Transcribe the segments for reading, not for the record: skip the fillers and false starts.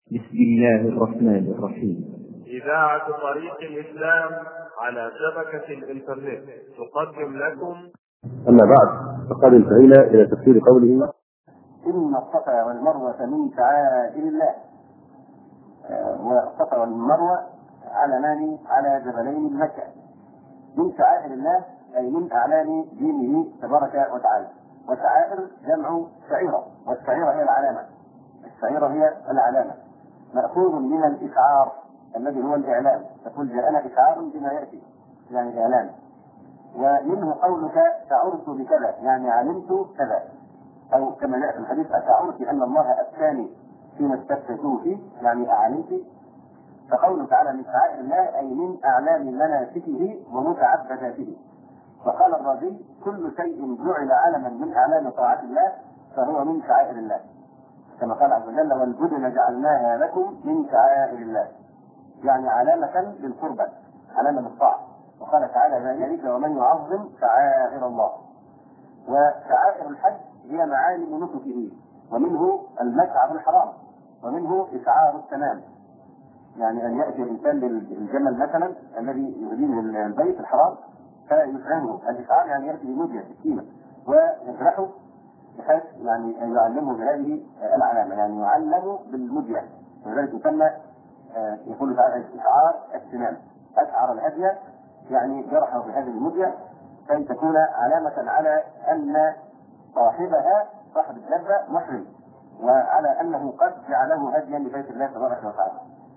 بسم الله الرحمن الرحيم. إذاعة طريق الإسلام على شبكة الإنترنت تقدم لكم. أما بعد، فقد انتهينا إلى تفسير قوله: إن الصفا والمروة من شعائر الله. والصفا والمروة علمان على جبلين مكة. من شعائر الله أي من أعلام دينه تبارك وتعالى. والشعائر جمع شعيرة، والشعيرة هي العلامة. الشعيرة هي العلامة، مأخوذ من الإشعار الذي هو الإعلام. تقول جاءنا إشعار بما يأتي، يعني إعلام. ومنه قولك شعرت بكذا، يعني علمت كذا، أو كما جاء في الحديث أشعرت أن الله أفتاني فيما استفتيته فيه، يعني أعلمت. فقوله تعالى من شعائر الله أي من أعلام مناسكه ومتعبداته. وقال الرازي: كل شيء جعل علما من أعلام طاعة الله فهو من شعائر الله، كما قال عز وجل: والبدن جعلناها لكم من شعائر الله، يعني علامة للقربة، علامة للطاعة. وقال تعالى: ذلك ومن يعظم شعائر الله. وشعائر الحج هي معالم نسكه، ومنه المشعر الحرام، ومنه إشعار التمام، يعني أن يأتي الإنسان للجمل مثلا الذي يهديه البيت الحرام فيشعره. الإشعار يعني يأتي بمدية سكينة ويجرحه بحيث يعني يعلمه بهذه العلامة، يعني يعلم بالمدية، ولذلك يسمى يقول تعالى إشعار التمام. أشعر الهدي يعني جرحه بهذه المدية كي تكون علامة على أن صاحبها صاحب الدابة محرم، وعلى أنه قد جعله هديا لبيت الله تبارك وتعالى.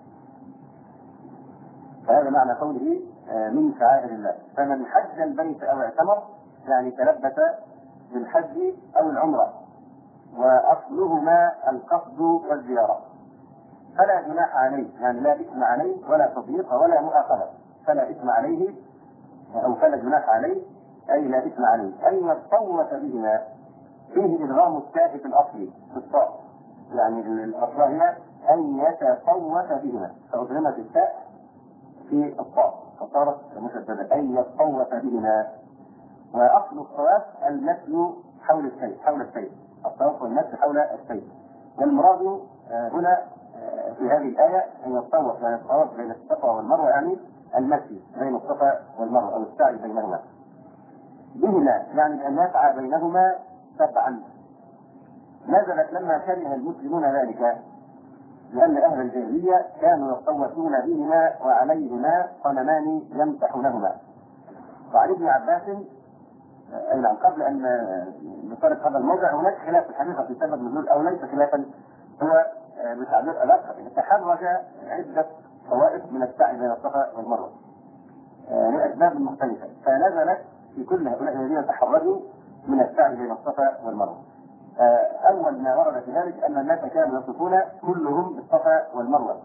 فهذا معنى قوله من شعائر الله. فمن حج البيت أو اعتمر يعني تلبس بالحج أو العمرة، وأصلهما القصد والزيارة، فلا جناح عليه، يعني لا إثم عليه ولا تضييق ولا مؤاخذة. فلا إثم عليه أو فلا جناح عليه أي لا إثم عليه أن يتطوف بهما. فيه إدغام التاء في الأصل في الصاد، يعني الأصل هي أن يتطوف بهما، فأدغمت التاء في الصاد فصارت مشددة، أن يتطوف بهما. وأصل الطواف المشي حول السيف، الطواف والمشي حول السيف. والمراد هنا في هذه الآية أن يتطوف، يعني الطواف بين الصفا والمروة، يعني المشي بين الصفا والمروة أو السعي بينهما. بهما يعني أن يسعى بينهما سبعا. نزلت لما كره المسلمون ذلك، لأن أهل الجاهلية كانوا يطوفون بهما وعليهما صنمان يمسحونهما. وعن ابن عباس أيضا قبل أن نفرق هذا الموضع هناك خلاف الحقيقة في سبب نزول أو ليس خلافا، هو بتعبير الأخر تحرج عدة طوائف من السعي بين الصفا والمروة لأسباب مختلفة، فنزلت في كل هؤلاء الذين تحرجوا من السعي بين الصفا والمروة. أول ما ورد في ذلك أن الناس كانوا يصفون كلهم بالصفا والمروة،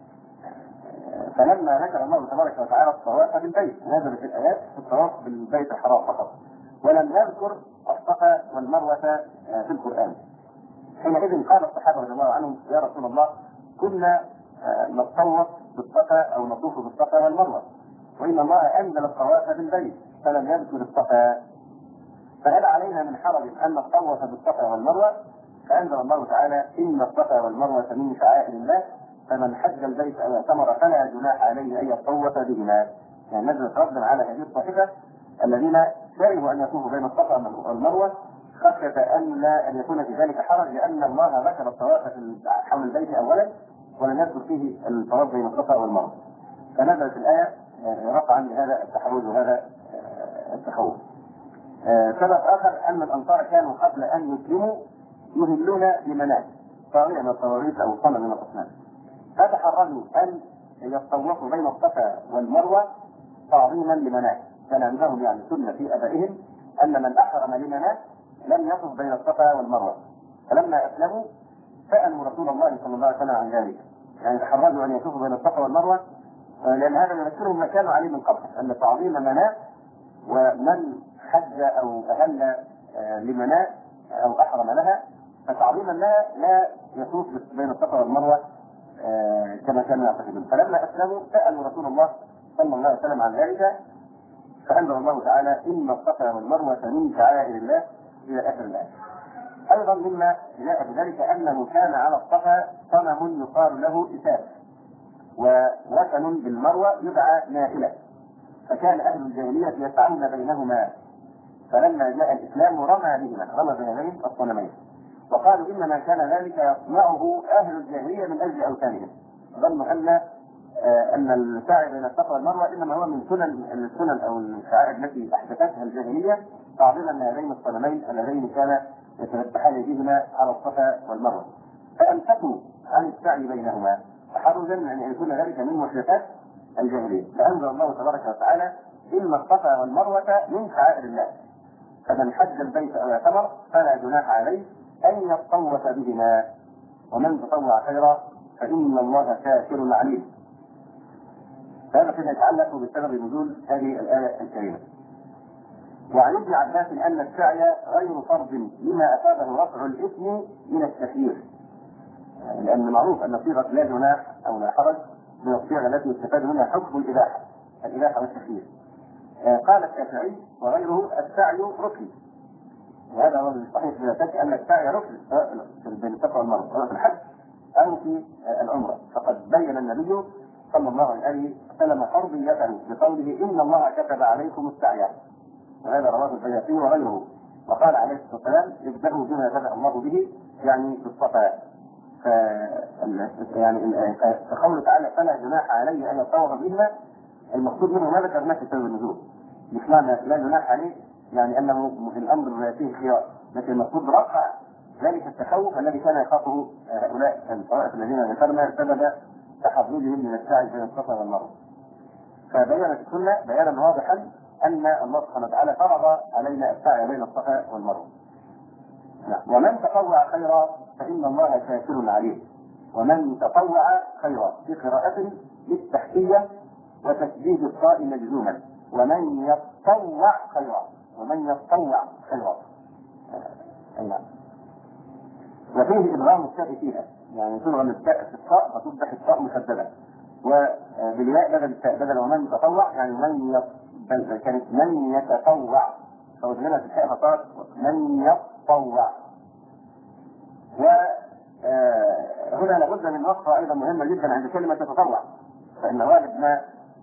فلما ذكر الله تبارك وتعالى الطواف بالبيت نزلت الآيات في الطواف بالبيت الحرام فقط، ولم يذكر الصفا والمروة في القرآن. حينئذ قال الصحابة رضي الله عنهم: يا رسول الله، كنا نتطوف بالصفا أو نطوف بالصفا والمروة، وإن الله أنزل الطواف بالبيت فلم يذكر الصفا، فهل علينا من حرج أن نتطوف بالصفا والمروة؟ فأنزل الله تعالى: إن الصفا والمروة من شعائر الله فمن حج البيت أو اعتمر فلا جناح عليه أن يتطوف بهما. يعني نزلت ردا على هذه الطائفة الذين كرهوا أن يطوفوا بين الصفا والمروة خشية أن يكون في ذلك حرج، لأن الله ذكر الطواف حول البيت أولا ولم يذكر فيه الطواف بين الصفا والمروة، فنزلت الآية رفعا لهذا التحرج وهذا التخوف. سبب آخر أن الأنصار كانوا قبل أن يسلموا يهلون لمناة طاغية من الطواغيت أو صنم من الأصنام، فتحرجوا أن يتطوفوا بين الصفا والمروة تعظيما لمناة. كان عندهم يعني سنة في آبائهم أن من أحرم لمناة لم يطف بين الصفا والمروة، فلما أسلموا سألوا رسول الله صلى الله عليه وسلم عن ذلك، يعني تحرجوا أن يطوفوا بين الصفا والمروة، لأن هذا يذكرهم ما كانوا عليه من قبل، أن تعظيم مناة، ومن حج أو أهل لمناة أو أحرم لها فتعظيما لها لا يطوف بين الصفا والمروة كما كانوا يعتقدون. فلما أسلموا سألوا رسول الله صلى الله عليه وسلم عن ذلك، فأنزل الله تعالى: إن الصفا والمروة من شعائر الله إلى آخر الآية. أيضا مما جاء بذلك أنه كان على الصفا صنم يقال له إساف، ووثن بالمروة يدعى نائلة، فكان أهل الجاهلية يسعون بينهما، فلما جاء الإسلام رمى بهذين الصنمين، وقالوا إنما كان ذلك يصنعه أهل الجاهلية من أجل أوثانهم، ظنوا أن السعي بين الصفا والمروة إنما هو من السنن أو الشعائر التي أحدثتها الجاهلية، تعظيما لهذين الصنمين اللذين كان يتمسحان بهما على الصفا والمروة، فأمسكوا عن السعي بينهما تحرزا أن يكون ذلك من محدثات الجاهلية. فأنزل الله تبارك وتعالى إن الصفا والمروة من شعائر الله، فمن حج البيت أو اعتمر فلا جناح عليه أن يطوف بهما، ومن تطوع خيرا فإن الله شاكر عليم. هذا فيما يتعلق بسبب نزول هذه الآية الكريمة. وعن ابن عباس أن السعي غير فرض لما أفاده رفع الإثم من التكليف، لأن معروف أن صيغة لا جناح أو لا حرج من الصيغ التي يستفاد منها حكم الإباحة والتكليف. قال الشافعي وغيره السعي ركن، وهذا هو الصحيح لا شك أن السعي ركن سواء بين الصفا والمروة سواء في الحج أو في العمرة، فقد بين النبي صلى الله عليه وسلم فرضيته بقوله إن الله كتب عليكم السعي، وهذا رواه البيهقي وغيره. وقال عليه الصلاة والسلام ابدأوا بما بدأ الله به، يعني بالصفا. يعني فقوله تعالى فلا جناح عليه أن يطوف بهما، المقصود منه ما ذكرناه في سبب النزول، مش معنى لا جناح عليه يعني أنه الأمر فيه خيار، لكن المقصود رفع ذلك التخوف الذي كان يخافه هؤلاء الطوائف الذين ذكرنا سبب تحرجهم من السعي بين الصفا والمروة. فبينت السنة بيانا واضحا أن الله سبحانه وتعالى فرض علينا السعي بين الصفا والمروة. ومن تطوع خيرا فإن الله شاكر عليه. ومن تطوع خيرا في قراءة بالتحتية وتشديد الطاء مجزوما، ومن يتطوع خيرا، ومن يتطوع خيرا. وفيه إدغام التاء فيها، يعني تدغم التاء في الطاء وتصبح الطاء مشددة، وبالياء بدل التاء بدل ومن يتطوع يعني كانت من يتطوع، فوزننا في التاء فصارت من يتطوع. وهنا لابد من وقفة أيضا مهمة جدا عند كلمة تتطوع، فإن غالب ما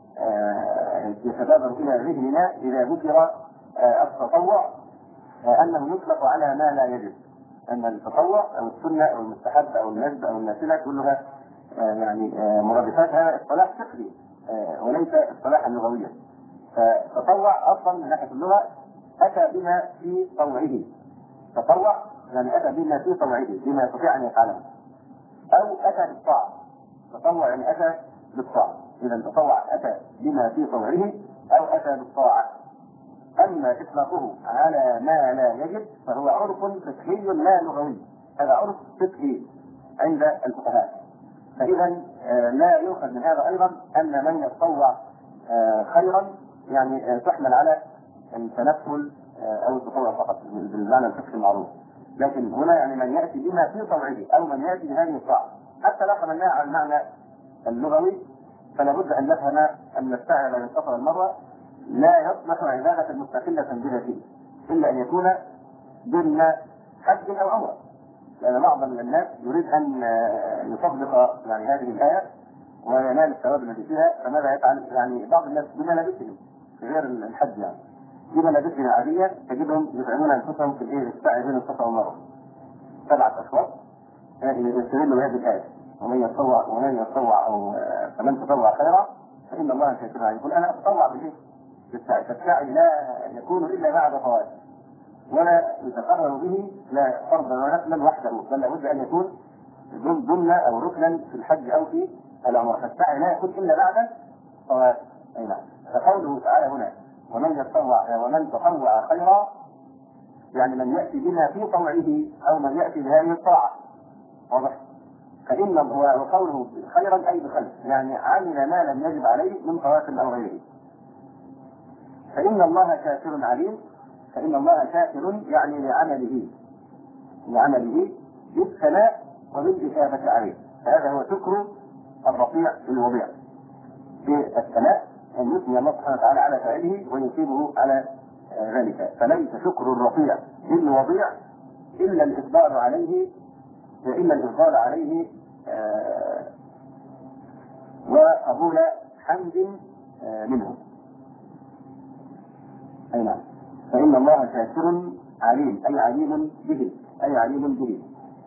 يتبادر إلى ذهننا إذا ذكر التطوع أنه يطلق على ما لا يجب، أن التطوع أو السنة أو المستحب أو الندب أو النافلة كلها يعني مرادفات هذا اصطلاح فقهي وليس اصطلاحا لغويا. فتطوع أصلا من ناحية اللغة أتى بما في طوعه، تطوع يعني أتى بما في طوعه بما يستطيع أن يفعله، أو أتى بالطاعة، تطوع يعني أتى بالطاعة، إذا تطوع أتى بما في طوعه أو أتى بالطاعة. أما إطلاقه على ما لا يجب فهو عرف فقهي لا لغوي، هذا عرف فقهي عند الفقهاء. فإذا لا يؤخذ من هذا أيضا أن من يتطوع خيرا يعني تحمل على التنفل أو التطوع فقط بالمعنى الفقهي المعروف، لكن هنا يعني من يأتي بما في طوعه أو من يأتي بهذه الطاعة. حتى لا حملناها على المعنى اللغوي فلا بد أن نفهم أن السعي بين الصفا والمروة لا يصلح عبادة مستقلة بذاته إلا أن يكون ضمن حج أو عمرة، لأن بعض من الناس يريد أن يطبق يعني هذه الآية وينال الثواب الذي فيها، فماذا يفعل؟ يعني بعض الناس بملابسهم غير الحج، يعني بملابسهم عادية تجدهم يفعلون أنفسهم في السعي بين الصفا والمروة 7 أشواط يستدلوا بهذه الآية ومن يتطوع أو فمن تطوع خيرا فإن الله شاكر عليه. يقول أنا أتطوع به بالسعي، فالسعي لا يكون إلا بعد فوات ولا يتقرر به لا فرضا ولا نفلا وحده، بل لابد أن يكون ضمن أو ركنا في الحج أو في العمرة، فالسعي لا يكون إلا بعد فوات. أي نعم. فقوله تعالى هنا ومن تطوع خيرا يعني من يأتي بما في طوعه أو من يأتي بهذه الطاعة، واضح؟ فإن وقوله خيرا أي بخير يعني عمل ما لم يجب عليه من طواف أو غيره. فإن الله شاكر عليم، فإن الله شاكر يعني لعمله بالثناء وبالإثابة عليه، هذا هو شكر الرفيع بالوضيع، في الثناء أن يثني الله سبحانه وتعالى على فعله ويثيبه على ذلك. فليس شكر الرفيع بالوضيع إلا الإصرار عليه وقبول حمد منه. أي نعم، فإن الله شاكر عليم، أي عليم به.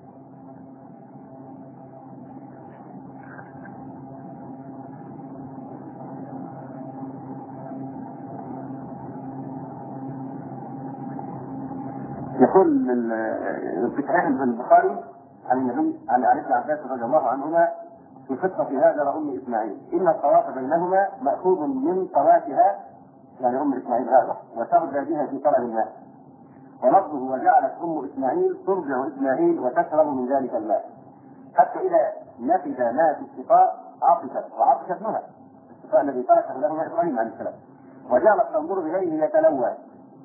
يقول في صحيح البخاري عن النبي عن ابن عباس رضي الله عنهما في قصة هاجر أم إسماعيل: إن الطواف بينهما مأخوذ من طوافها، يعني أم إسماعيل هذا، وترجى بها في طلب الماء. ولفظه: وجعلت أم إسماعيل ترجع إسماعيل وتشرب من ذلك الماء، حتى إذا نفد ماء في السقاء وعطش ابنها، السقاء الذي تركه له إبراهيم عليه السلام، وجعلت تنظر إليه يتلوى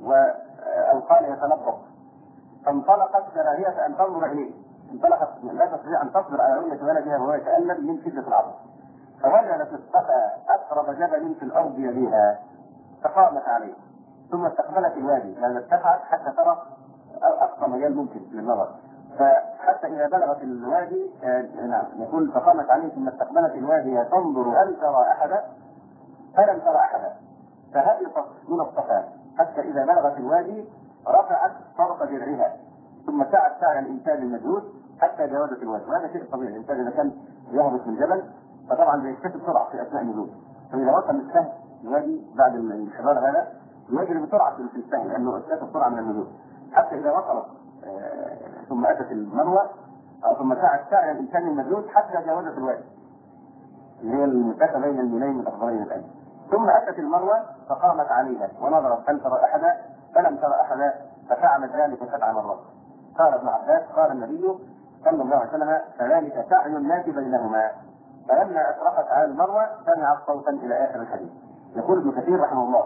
أو قال يتلبط، فانطلقت كراهية أن تنظر إليه، انطلقت لا تستطيع أن تصبر على رؤية ولدها وهو يتألم من شدة العطش، فوجدت الصفا أقرب جبل في الأرض يليها فقامت عليه، ثم استقبلت الوادي، لأن ارتفعت حتى ترى أقصى مجال ممكن للنظر، فحتى إذا بلغت الوادي يقول فقامت عليه ثم استقبلت الوادي تنظر هل ترى أحدا، فلم ترى أحدا، فهبطت من الصفا حتى إذا بلغت الوادي رفعت طرف درعها، ثم سعت سعي الإنسان المجهود حتى جاوزت الوادي. وهذا شيء طبيعي، الإنسان إذا كان يهبط من جبل فطبعا بيكتسب بسرعة في أثناء النزول، فإذا وصل السهل الوادي بعد الانحدار هذا يجري بسرعة في السهل لأنه اكتسب بسرعة من النزول، حتى إذا وصلت ثم أتت المروة ثم سعت سعي الإنسان المجهود حتى جاوزت الوادي اللي هي المسافة بين الميلين الأخضرين الآن، ثم أتت المروة فقامت عليها ونظرت هل ترى أحدا، فلم ترى أحدا، ففعلت ذلك 7 مرات. قال ابن عباس: قال النبي صلى الله عليه وسلم: فذلك سعي الناس بينهما. فلما أشرفت على المروة سمعت صوتا إلى آخر الحديث. يقول ابن كثير رحمه الله: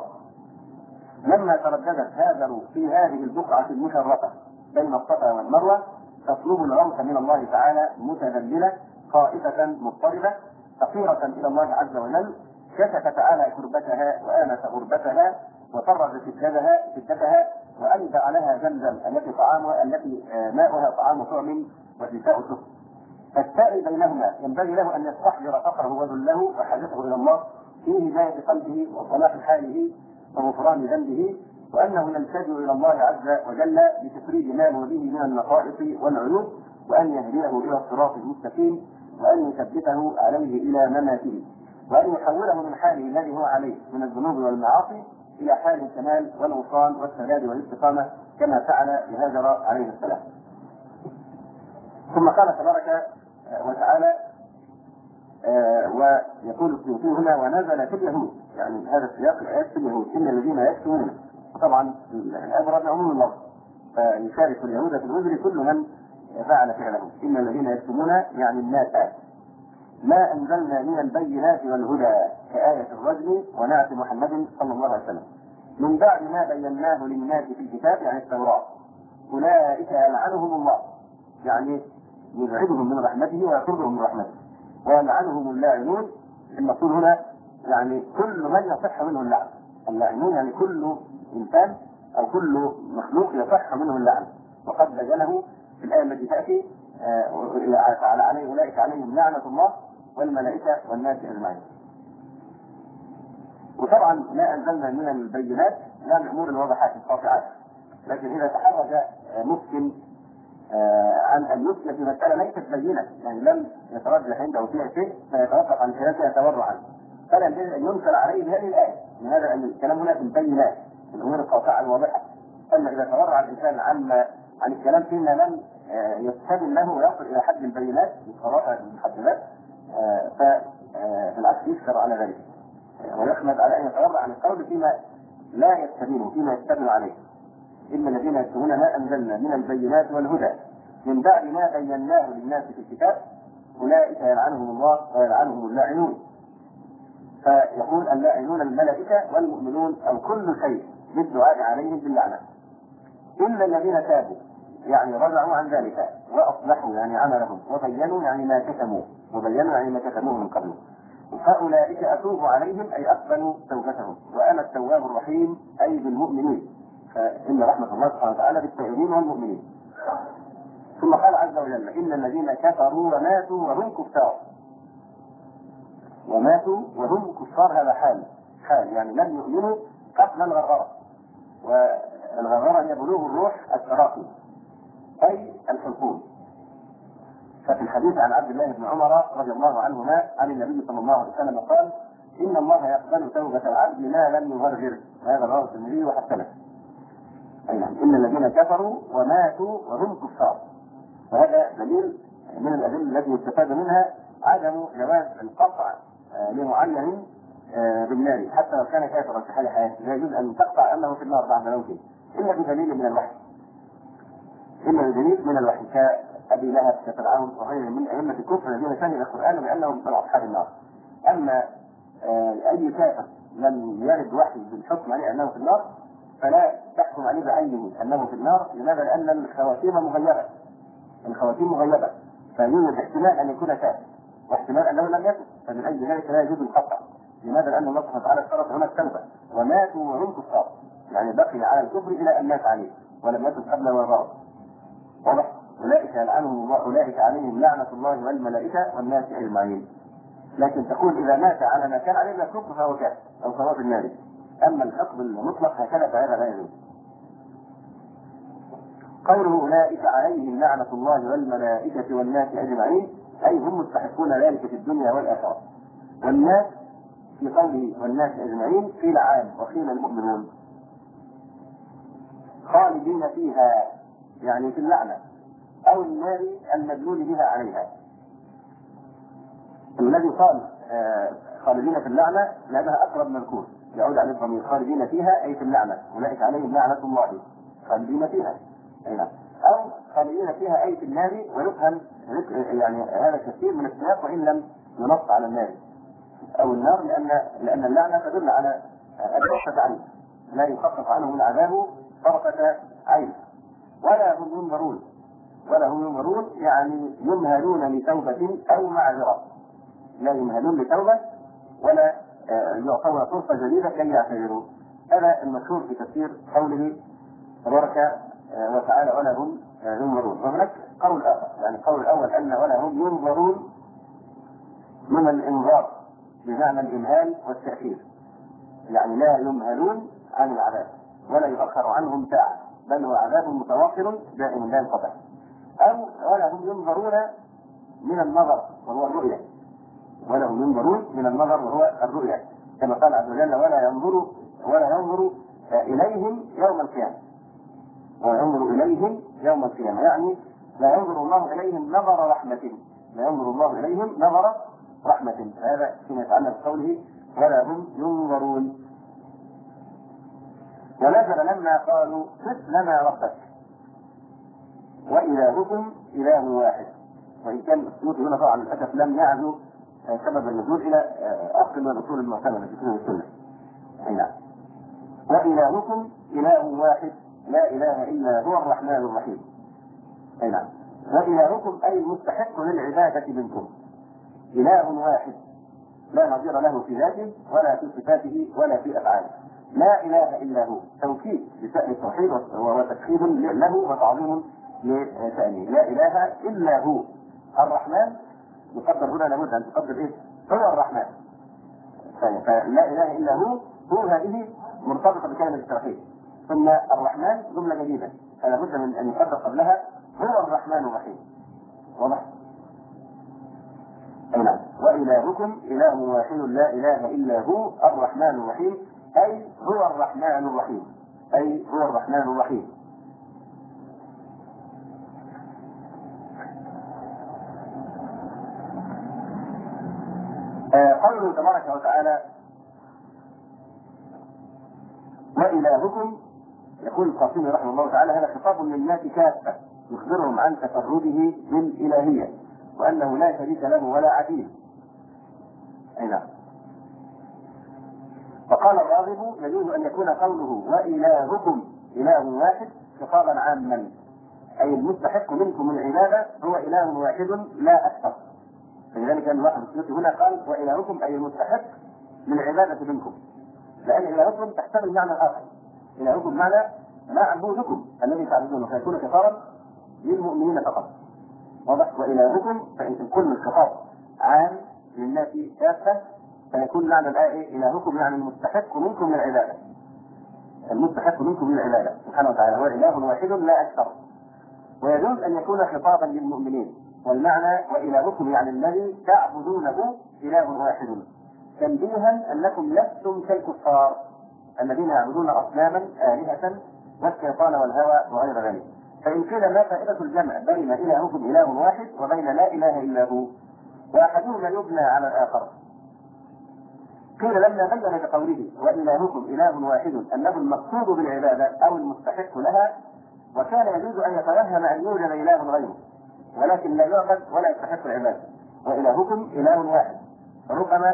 لما ترددت هاجر في هذه البقعة المشرفة بين الصفا والمروة تطلب الغوث من الله تعالى متذللة خائفة مضطربة فقيرة إلى الله عز وجل، كشف تعالى كربتها وآنس غربتها وفرج شدتها وأنبأ لها زمزم التي ماؤها طعام طعم وشفاء سكر. فالسائل بينهما ينبغي له أن يستحضر فقره وذله وحاجته إلى الله في هداية قلبه وصلاح حاله وغفران ذنبه، وأنه يلتجئ إلى الله عز وجل لتفريج ما هو به من النقائص والعيوب، وأن يهديه إلى الصراط المستقيم، وأن يثبته عليه إلى مماته، وأن يحوله من حاله الذي هو عليه من الذنوب والمعاصي إلى حال الكمال والغفران والسداد والاستقامة كما فعل بهاجر عليه السلام. ثم قال تبارك وتعالى ويقول السيوطي هنا: ونزل في اليهود، يعني هذا السياق الآيات في اليهود: إن الذين يكتمون، طبعا الأبرد عموم اللفظ فيشارك اليهود في الوزر كل من فعل فعله. إن الذين يكتمون يعني الناس ما أنزلنا من البينات والهدى كآية الرجل ونعت محمد صلى الله عليه وسلم من بعد ما بيناه للناس في الكتاب، يعني التوراة، أولئك يلعنهم الله، يعني يبعدهم من رحمته ويطردهم من رحمته، ويلعنهم اللاعنون. المقصود هنا يعني كل من يصح منه اللعن، اللاعنون يعني كل إنسان أو كل مخلوق يصح منه اللعن، وقد بينه في الآية التي تأتي عليه أولئك عليهم لعنة الله والملائكة والناس أجمعين. وطبعا ما أنزلنا من البينات يعني الأمور الواضحات القاطعات، لكن إذا تحرج مسلم عن أن يفتي في مسألة ليست بينة، يعني لم يترجح عنده فيها شيء فيتوقف عن خلافها تورعا، فلا يجوز أن ينكر عليه بهذه الآية، من هذا أن الكلام هنا في البينات الأمور القاطعة الواضحة. أما إذا تورع الإنسان عن الكلام فيما لم يستدل له ويصل إلى حد البينات بالقراءة المحددات فبالعكس يشكر على ذلك ويحمد على أن يتورع عن القول فيما لا يستدل فيما يستدل عليه. إن الذين يكتمون ما أنزلنا من البينات والهدى من بعد ما بيناه للناس في الكتاب أولئك يلعنهم الله ويلعنهم اللاعنون. فيقول اللاعنون الملائكة والمؤمنون أو كل شيء بالدعاء عليهم باللعنة، إلا الذين تابوا يعني رجعوا عن ذلك وأصلحوا يعني عملهم وبينوا يعني ما كتموه من قبل، فأولئك أتوب عليهم أي أقبلوا توبتهم وأنا التواب الرحيم أي بالمؤمنين، فإن رحمة الله سبحانه وتعالى بالتائبين والمؤمنين. ثم قال عز وجل إن الذين كفروا وماتوا وهم كفار، وماتوا وهم كفار، هذا حال يعني لم يؤمنوا قبل الغرغرة، والغرغرة هي بلوغ الروح التراقي أي الحلقوم. ففي الحديث عن عبد الله بن عمر رضي الله عنهما عن النبي صلى الله عليه وسلم قال إن الله يقبل توبة العبد ما لم يغرغر، وهذا رواه الترمذي وحسنه. إن الذين كفروا وماتوا وهم كفار، وهذا دليل من الأدلة التي يستفاد منها عدم جواز القطع لمعين بالنار حتى لو كان كافرا في حال حياته، لا يجوز أن تقطع أنه في النار بعد موته إلا بدليل من الوحي، كأبي لهب كفرعون وغيرهم من أئمة الكفر الذين شهدوا القرآن بأنهم من أصحاب النار. أما أي كافر لم يرد وحي بالحكم عليه أنه في النار فلا تحكم عليه بعينه أنه في النار. لماذا؟ لأن الخواتيم مغيبة، فيوجد احتمال أن يكون كافر واحتمال أنه لم يكن، فمن أجل ذلك لا يجوز القطع. لماذا؟ لأن الله سبحانه وتعالى اشترط هنا التوبة، وماتوا وهم كفار، يعني بقي على الكفر إلى أن مات عليه ولم يتب قبل وراء. واضح؟ أولئك يلعنهم الله، أولئك عليهم لعنة الله والملائكة والناس أجمعين. لكن تقول إذا مات على ما كان عليه الكفر فهو كافر أو فهو في النار. أما الحكم المطلق هكذا فهذا لا يجوز. قوله أولئك عليهم لعنة الله والملائكة والناس أجمعين أي هم مستحقون ذلك في الدنيا والآخرة. والناس في قوله والناس أجمعين قيل عام وقيل المؤمنون. خالدين فيها يعني في اللعنة أو النار المدلول بها عليها. الذي قال خالدين في اللعنة لأنها أقرب مذكور يعود على الضمير، خالدين فيها أي في اللعنة، أولئك عليهم لعنة الله خالدين فيها أو خالدين فيها أي في النار، ويفهم يعني هذا كثير من السياق وإن لم ينص على النار أو النار، لأن اللعنة تدل على طرفة عين لا يخفف عنه من عذابه طرفة عين. ولا هم ينظرون يعني يمهلون لتوبة أو معذرة، لا يمهلون لتوبة ولا يعطون فرصة جديدة كي يعتذروا. هذا المشهور في تفسير قوله تبارك وتعالى ولا هم ينظرون. وهناك قول آخر، يعني القول الأول أن ولا هم ينظرون من الإنذار بمعنى الإمهال والتأخير، يعني لا يمهلون عن العذاب ولا يؤخر عنهم ساعة، بل هو عذاب متواصل دائم لا ينقطع. أو ولا هم ينظرون من النظر وهو الرؤية، ولا هم ينظرون من النظر وهو الرؤية، كما قال عز وجل ولا ينظر إليهم يوم القيامة، يعني لا ينظر الله إليهم نظر رحمة، هذا فيما يتعلق بقوله ولا هم ينظرون. ونزل لما قالوا صف لنا ربك وإلهكم إله واحد، وإن كان السيوط هنا طبعا للأسف لم يعزو سبب النزول إلى أصل من الأصول المعتمدة في كتب السنة. وإلهكم إله واحد لا إله إلا هو الرحمن الرحيم. وإلهكم أي المستحق للعبادة منكم، إله واحد لا نظير له في ذاته ولا في صفاته ولا في أفعاله، لا إله إلا هو، توكيد لشأن التوحيد وتكفير له وتعظيم لشأنه، لا إله إلا هو. الرحمن يقدر هنا لابد أن تقدر إيه؟ هو الرحمن، فلا إله إلا هو هذه مرتبطة بكلمة التوحيد. ثم الرحمن جملة جديدة فلا بد من أن يقدر قبلها هو الرحمن الرحيم. واضح؟ وإلهكم إله واحد لا إله إلا هو الرحمن الرحيم أي هو الرحمن الرحيم. قوله تبارك وتعالى وإلهكم، يقول القاسمي رحمه الله تعالى هذا خطاب للناس كافة يخبرهم عن تفرده بالإلهية وأنه لا شريك له ولا عديل. وقال الراغب يجوز أن يكون قوله وإلهكم إله واحد خطابا عاما، أي المستحق منكم العبادة هو إله واحد لا أكثر. فلذلك الواحد السيوطي هنا قال وإلهكم أي المستحق للعبادة منكم، لأن إلهكم تحتمل معنى آخر، إلهكم معنى معبودكم الذي تعبدونه، فيكون خطابا للمؤمنين فقط. واضح؟ وإلهكم فإن كل الخطاب عام للناس كافة، فيكون معنى الآية إلهكم يعني المستحق منكم من العبادة. المستحق منكم من العبادة سبحانه وتعالى هو إله واحد لا أكثر. ويجوز أن يكون خطابا للمؤمنين، والمعنى وإلهكم يعني الذي تعبدونه إله واحد، تنبيها أنكم لستم كالكفار الذين يعبدون أصناما آلهة والشيطان والهوى وغير ذلك. فإن قيل ما فائدة الجمع بين إلهكم إله واحد وبين لا إله إلا هو، وأحدهما يبنى على الآخر؟ قيل لما بين بقوله وإلهكم إله واحد أنه المقصود بالعبادة أو المستحق لها، وكان يجوز أن يتوهم أن يوجد إله غيره ولكن لا يعبد ولا يستحق العبادة، وإلهكم إله واحد. ربما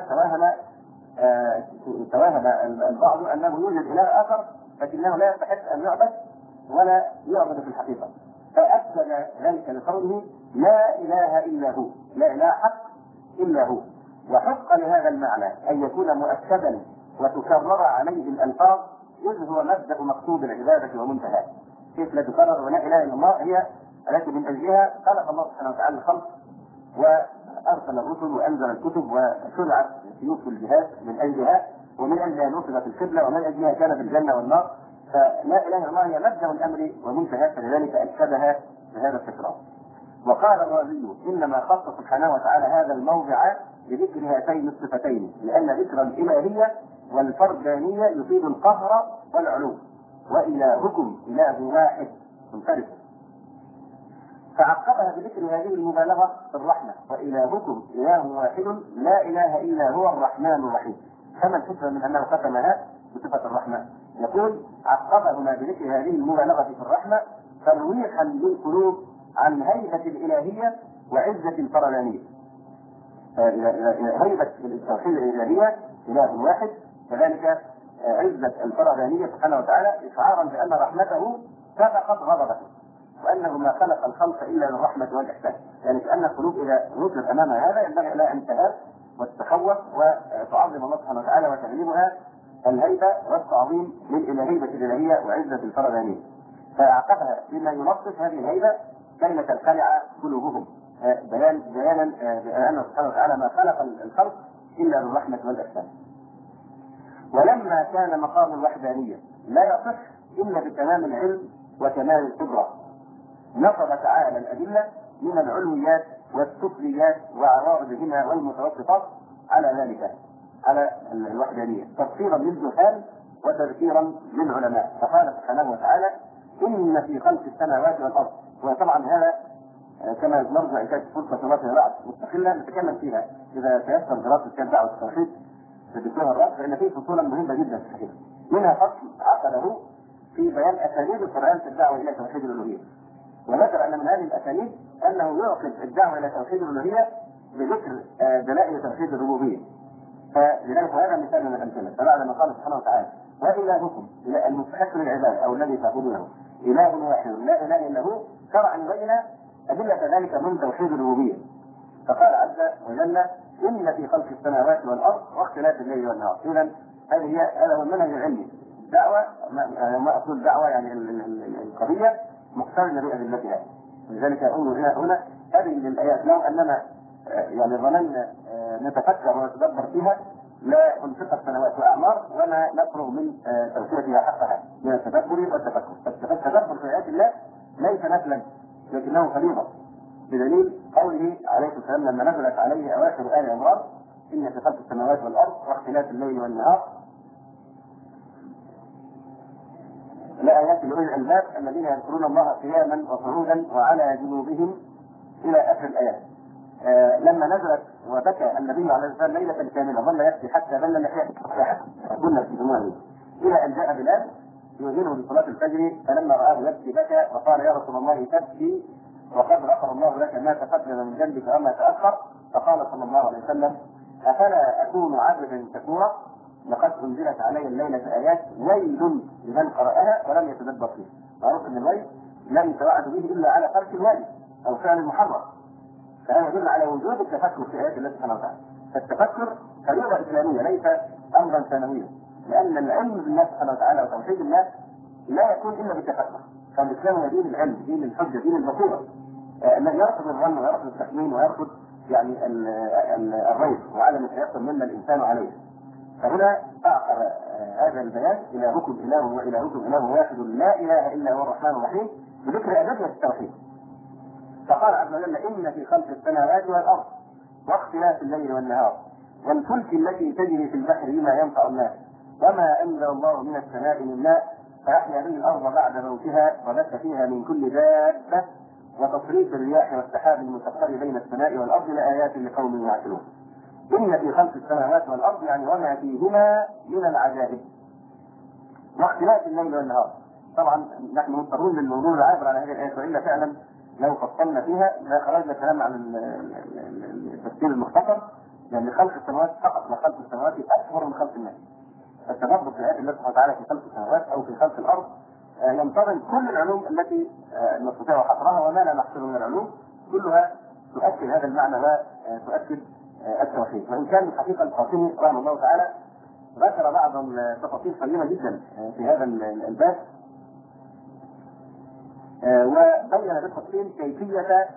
توهم البعض أنه يوجد إله آخر لكنه لا يستحق أن يعبد ولا يعبد في الحقيقة، فأثبت ذلك لقوله لا إله إلا هو، لا إله حق إلا هو. وحق لهذا المعنى أن يكون مؤكدا وتكرر عليه الألفاظ، إذ هو مبدأ مقصود العبادة ومنتهى. كيف لا تكرر ولا إله إلا الله هي التي من أجلها خلق الله سبحانه وتعالى الخلق وأرسل الرسل وأنزل الكتب وشرعت سيوف الجهاد من أجلها، ومن أجلها نصبت القبلة، ومن أجلها كانت الجنة والنار. فلا إله إلا الله هي مبدأ الأمر ومنتهى، فلذلك أكدها بهذا التكرار. وقال الرازي إنما خص سبحانه وتعالى هذا الموضع بذكر هاتين الصفتين لأن ذكر الإلهية والفردانية يفيد القهر والعلو، وإلهكم إله واحد منفرد. فعقبها بذكر هذه المبالغة في الرحمة، وإلهكم إله واحد لا إله إلا هو الرحمن الرحيم. فما الحكمة من أنه ختمها بصفة الرحمة؟ يقول عقبهما بذكر هذه المبالغة في الرحمة ترويحا للقلوب عن هيبة الإلهية وعزة الفردانية. هيبة التوحيد الإلهية إله واحد، كذلك عزة الفردانية سبحانه وتعالى إشعارا بأن رحمته سبقت غضبه، وأنه ما خلق الخلق إلا للرحمة والإحسان. يعني كأن القلوب إذا وصلت أمام هذا ينبغي لها أن تهاب وتتخوف وتعظم الله سبحانه وتعالى وتعلمها الهيبة والتعظيم للهيبة الإلهية وعزة الفردانية. فأعقبها بما ينصف هذه الهيبة كلمة الخلع قلوبهم، بيانا بأنه سبحانه وتعالى ما خلق الخلق إلا بالرحمة والإحسان. ولما كان مقام الوحدانية لا يصح إلا بتمام العلم وكمال القدرة، نصب تعالى الأدلة من العلويات والسفليات وعوارضهما والمتوسطات على ذلك، على الوحدانية، تفسيرا للجهال وتذكيرا للعلماء. فقال سبحانه وتعالى إن في خلق السماوات والأرض. وطبعا هذا كما نرجع إلى فرصة دراسة بعد مستقلة نتكلم فيها إذا تيسر دراسة كان دعوة التوحيد في الدكتور الرأس، فإن فيه فصولا مهمة جدا في الحقيقة، منها فصل عقده في بيان أساليب القرآن في الدعوة إلى توحيد الألوهية. وذكر أن من هذه الأساليب أنه يعقد الدعوة إلى توحيد الألوهية بذكر دلائل توحيد الربوبية. فلذلك هذا مثال من الأمثلة. فبعد ما قال سبحانه وتعالى وإلهكم المستحق للعبادة أو الذي تعبدونه إله واحد لا إله إلا هو، شرع بين أدلة ذلك من توحيد الربوبية. فقال عز وجل إن في خلق السماوات والأرض واختلاف الليل والنهار. إذا هذا هو المنهج العلمي. دعوة ما أقول دعوة يعني القضية مقترنة بأدلتها. لذلك أقول هنا هذه الآيات لو أننا يعني ظننا نتفكر ونتدبر فيها لا انفق السنوات وأعمار ولا نفرغ من توفيرها حقها من التدبر والتفكر. التدبر في آيات الله ليس نفلا لكنه فريضة، بدليل قوله عليه السلام لما نزلت عليه أواخر آل عمران إن في خلق السماوات والأرض واختلاف الليل والنهار لآيات لأولي الألباب الذين يذكرون الله قياما وقعودا وعلى جنوبهم إلى آخر الآيات. لما نزلت وبكى النبي عليه الصلاة والسلام ليلة كاملة ظل يبكي حتى بل لحيته قلنا في دموعه إلى أن جاء بلال يؤذنه بصلاة الفجر، فلما رآه يبكي بكى وقال يا رسول الله تبكي وقد غفر الله لك ما تقدم من ذنبك وما تأخر. فقال صلى الله عليه وسلم أفلا أكون عبدا شكورا لقد أنزلت علي الليلة آيات ويل لمن قرأها ولم يتدبر فيه. معروف أن الويل لم يتوعد به إلا على ترك الواجب أو فعل المحرم، فهذا يدل على وجود التفكر في آيات الله سبحانه وتعالى. فالتفكر فريضة إسلامية ليس أمرا ثانويا، لأن العلم بالله سبحانه وتعالى وتوحيد الله لا يكون إلا بالتفكر. فالإسلام هو دين العلم، دين الحجة، دين البصيرة، الذي يرفض الظن ويرفض التخمين ويرفض يعني الريب وعدم التيقن مما الإنسان عليه. فهنا أعقب هذا البيان: إلهكم إله وإلهكم إله واحد لا إله إلا هو الرحمن الرحيم، بذكر أدلة التوحيد. فقال عز وجل: إن في خلق السماوات والأرض واختلاف الليل والنهار والفلك التي تجري في البحر بما ينفع الناس وما أنزل الله من السماء من ماء فأحيا به الأرض بعد موتها وبث فيها من كل دابة وتصريف الرياح والسحاب المسخر بين السماء والأرض لآيات لقوم يعقلون. إن في خلق السماوات والأرض يعني وما فيهما من العجائب واختلاف الليل والنهار. طبعا نحن مضطرون للموضوع العابر على هذه الآية، وإلا فعلا لو فصلنا فيها لا خرجنا كلام عن التفسير المختصر، لأن خلق السماوات فقط وخلق السماوات أكبر من خلق الناس. التنبؤ في الآيات الله سبحانه وتعالى في خلق السماوات أو في خلق الأرض ينتظم كل العلوم التي نستطيع حصرها وما لا نحصره من العلوم، كلها تؤكد هذا المعنى وتؤكد التوحيد. وإن كان الحقيقة القاسمي رحمه الله تعالى ذكر بعض التفاصيل قيمة جدا في هذا الباب، وبين بالتفصيل كيفية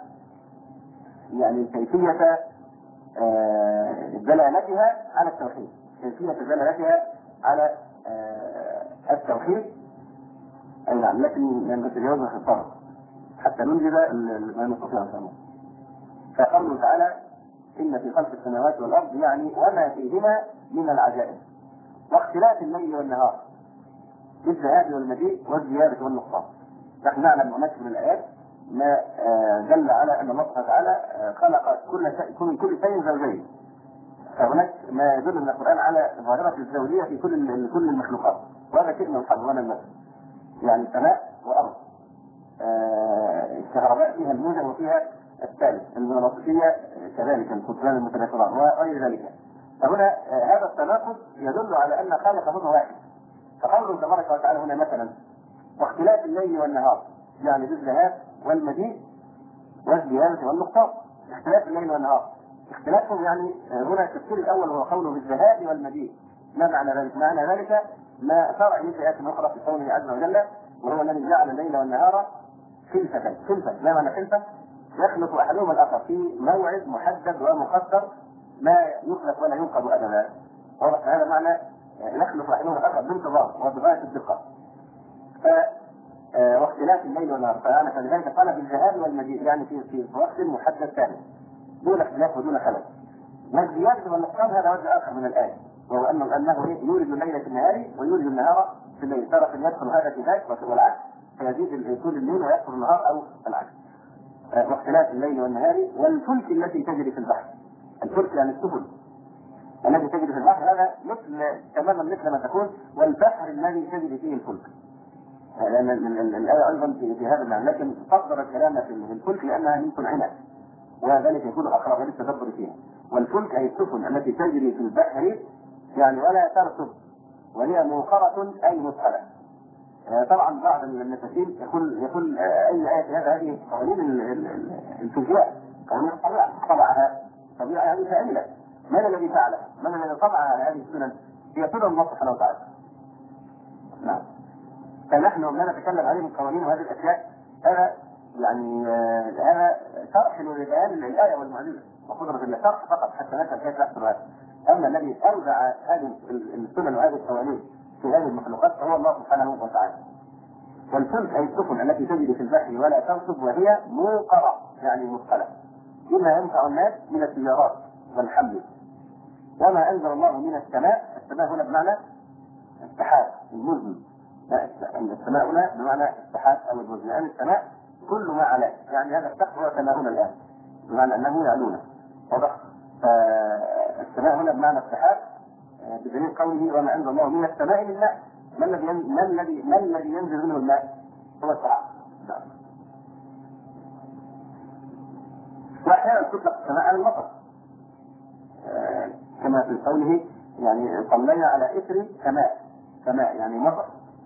دلالتها على التوحيد، كيفية دلالتها على التوحيد. أي نعم، لكن لن نتجاوز الخطاب حتى ننجز ما نستطيع أن نعمله. فقوله تعالى: إن في خلق السماوات والأرض يعني وما فيهما من العجائب واختلاف الليل والنهار بالذهاب والمجيء والزيادة والنقصان. نحن نعلم ونشهد الآيات ما دل على أن الله سبحانه وتعالى خلق كل شيء زوجين. فهناك ما يدل من القرآن على ظاهرة الزوجية في كل المخلوقات، وهذا شيء من الحظ ولا النفس. يعني سماء وأرض، الكهرباء فيها الموجب وفيها الثالث، المغناطيسية كذلك، القطران المتناثران وغير ذلك. فهنا هذا التناقض يدل على أن خالق هو واحد. فقوله تبارك وتعالى هنا مثلا: واختلاف الليل والنهار يعني بالذهاب والمجيء والزيادة والنقصان. اختلاف الليل والنهار، اختلافهم يعني هنا التفسير الأول هو قوله بالذهاب والمجيء. ما معنى ذلك؟ معنى ذلك ما شرع إليه في آيات أخرى في قوله عز وجل: وهو الذي جعل الليل والنهار خلفة. خلفة ما معنى خلفة؟ يخلف أحدهما الآخر في موعد محدد ومقدر لا يخلف ولا ينقض أبدا. هذا معنى يخلف أحدهما الآخر بانتظام وبغاية الدقة. واختلاف الليل والنهار، فأنا فلذلك قال بالذهاب والمجيء يعني في وقت محدد ثاني دون اختلاف ودون خلل. والزيادة والنقصان هذا وجه آخر من الآية، وهو أنه يولد الليل في النهار ويولد النهار في الليل، ترى يدخل هذا في ذاك والعكس، فيزيد طول الليل ويدخل النهار أو العكس. واختلاف الليل والنهار والفلك التي تجري في البحر. الفلك يعني السفن التي تجري في البحر، هذا تماما مثل ما تكون والبحر الذي تجري فيه الفلك، لأن الآية أيضا في هذا المعنى، لكن قدر الكلام في الفلك لأنها من صنعنا وذلك يكون أقرب للتدبر فيها. والفلك أي السفن التي تجري في البحر يعني ولا ترسب وهي موقرة أي مثقلة. طبعا بعض المفاسرين يقول أي آية في هذه قوانين الفيزياء، قوانين الطبيعة، طبيعة يعني فاعلة. من الذي فعله؟ من الذي طبع على هذه السنن؟ هي سنن الله سبحانه وتعالى. نعم. فنحن ما نتكلم عليه من قوانين وهذه الأشياء هذا يعني هذا شرح لبيان الآية والمعجزة وقدرة الله، شرح فقط حتى نفهم كيف يحصل هذا. أما الذي أودع هذه السنن وهذه القوانين في هذه المخلوقات فهو الله سبحانه وتعالى. والفلك أي السفن التي تجري في البحر ولا ترسب وهي موقرة يعني مثقلة بما ينفع الناس من التجارات والحمل. وما أنزل الله من السماء، السماء هنا بمعنى السحاب المزن، السماء هنا بمعنى السحاب أو المزن، لأن السماء كل ما علاه، يعني هذا السقف هو سماؤنا الآن بمعنى أنه يعلونا. واضح؟ فالسماء هنا بمعنى السحاب بدليل قوله وما أنزل الله من السماء من ماء. ما الذي ينزل منه الماء؟ هو السحاب. وأحيانا تطلق السماء على المطر كما في قوله يعني صلينا على إثر سماء يعني مطر.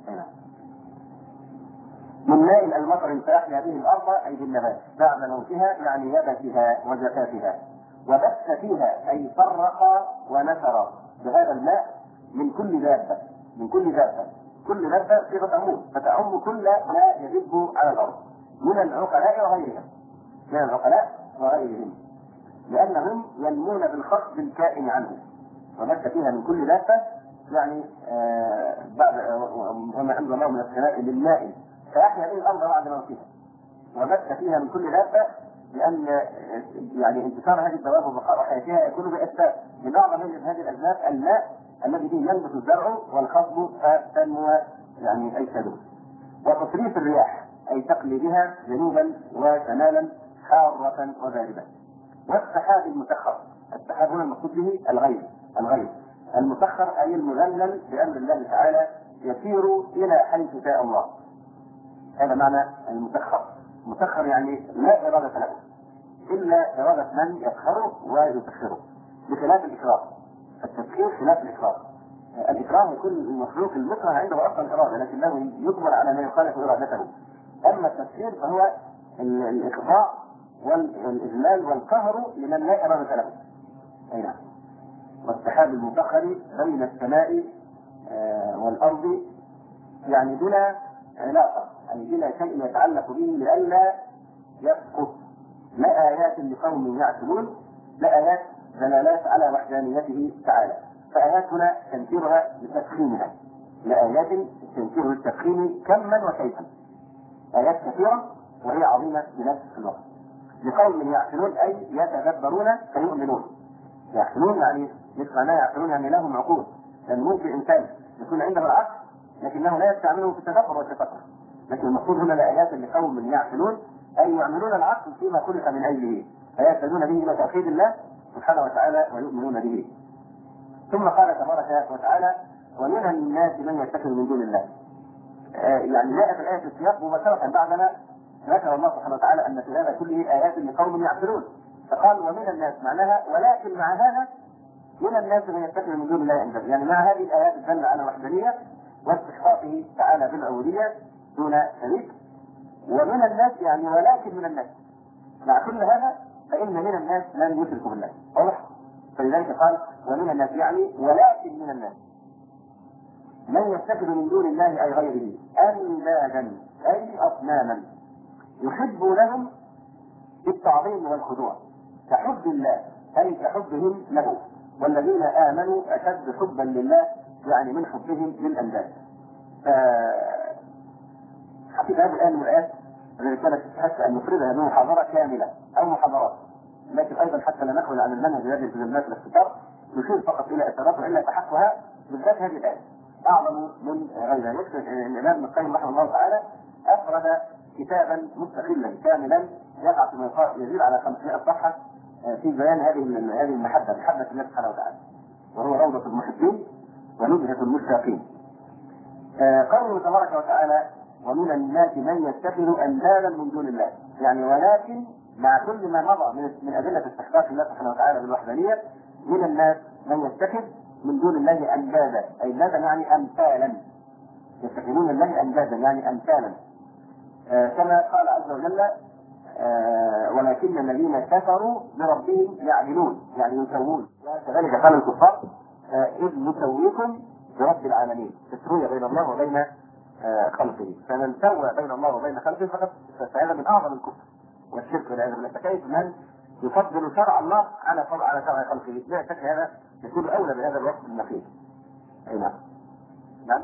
من ماء المطر فأحيا به الأرض أي بالنبات بعد موتها يعني يبسها وجفافها، وبث فيها أي فرق ونثر بهذا الماء من كل دابة كل دابة صيغة عموم فتعم كل ما يدب على الأرض من العقلاء وغيرهم، من العقلاء وغيرهم، لأنهم ينمون بالخصب الكائن عنه. وبث فيها من كل دابة يعني بعد وما أنزل الله من السماء للماء فأحيا به الأرض بعد موتها. وبث فيها من كل دابة لأن يعني انتشار هذه الدواب وبقاء حياتها يكون بأسباب، من أعظم هذه الأسباب الماء الذي به ينبت الزرع والخصب فتنمو يعني أجساده. وتصريف الرياح أي تقلي بها جنوبا وشمالا حارة وباردة. والسحاب المسخر، السحاب هنا المقصود به الغيث المسخر أي المذلل بأمر الله تعالى يسير إلى حيث شاء الله. هذا معنى المسخر. مسخر يعني لا إرادة له إلا إرادة من يسخره ويسخره، بخلاف الإكراه. التسخير خلاف الإكراه. الإكراه يكون المخلوق المكره عنده أصلا إرادة لكنه يجبر على ما يخالف إرادته. أما التسخير فهو الإخضاع والإذلال والقهر لمن لا إرادة له. أي نعم. والسحاب المسخر بين السماء والأرض يعني بلا علاقة، أي بلا شيء يتعلق به لئلا يسقط. لآيات لقوم يعقلون، لآيات دلالات على وحدانيته تعالى. فآيات هنا تنكيرها لتفخيمها، لآيات تنكير التفخيم كما وكيفا. آيات كثيرة وهي عظيمة بنفس الوقت. لقوم يعقلون أي يتدبرون فيؤمنون. يعقلون يعني مثل ما يعقلون يعني لهم عقول، لأن ممكن إنسان يكون عنده العقل لكنه لا يستعمله في التدبر والتفكر. لكن المقصود هنا لآيات لقوم يعقلون أي يعملون العقل فيما خلق من أجله، فيهتدون به إلى توحيد الله سبحانه وتعالى ويؤمنون به. ثم قال تبارك وتعالى: ومن الناس من يتخذ من دون الله. يعني جاءت الآية في السياق مباشرة بعدما ذكر الله سبحانه وتعالى أن في هذا كله آيات لقوم يعقلون، فقال ومن الناس معناها ولكن مع هذا من الناس من يتخذ من دون الله أندادا، يعني مع هذه الآيات الدالة على وحدانية واستحقاقه تعالى بالعبودية دون شريك. ومن الناس يعني ولكن من الناس، مع كل هذا فإن من الناس من يشرك بالله. واضح؟ فلذلك قال ومن الناس يعني ولكن من الناس من يتخذ من دون الله أي غيره أندادا أي أصناما يحبونهم بالتعظيم والخضوع كحب الله أي كحبهم له، والذين آمنوا أشد حبا لله يعني من حبهم للأنداد. حقيقة هذه الآية من الآيات التي كانت تحس أن نفردها بمحاضرة كاملة أو محاضرات، لكن أيضا حتى لا نخرج عن المنهج هذه التزامات الاختصار نشير فقط إلى إشارات وإلا تحقها بالذات هذه الآية أعظم من غيرها. يكفي الإمام ابن القيم رحمه الله تعالى أفرد كتابا مستقلا كاملا يقع في يزيد على 500 صفحة في بيان هذه المحبة، محبة الله سبحانه وتعالى، وهو روضة المحبين ونزهة المشتاقين. قوله تبارك وتعالى ومن الناس من يتخذ أندادا من دون الله، يعني ولكن مع كل ما مضى من أدلة استحقاق الله سبحانه وتعالى بالوحدانية من الناس من يتخذ من دون الله أندادا، أي أندادا يعني أمثالا، يتخذون الله أندادا يعني أمثالا. كما قال عز وجل ولكن الذين كفروا بربهم يعدلون يعني يسوون، كذلك قال الكفار إذ نسويكم برب العالمين، تسوية بين الله وبين خلقه. فمن سوى بين الله وبين خلقه فقط فهذا من أعظم الكفر والشرك والعياذ بالله. فكيف من يفضل شرع الله على شرع خلقه؟ لا شك هذا يكون أولى بهذا الوقت النقيض. أي نعم. نعم.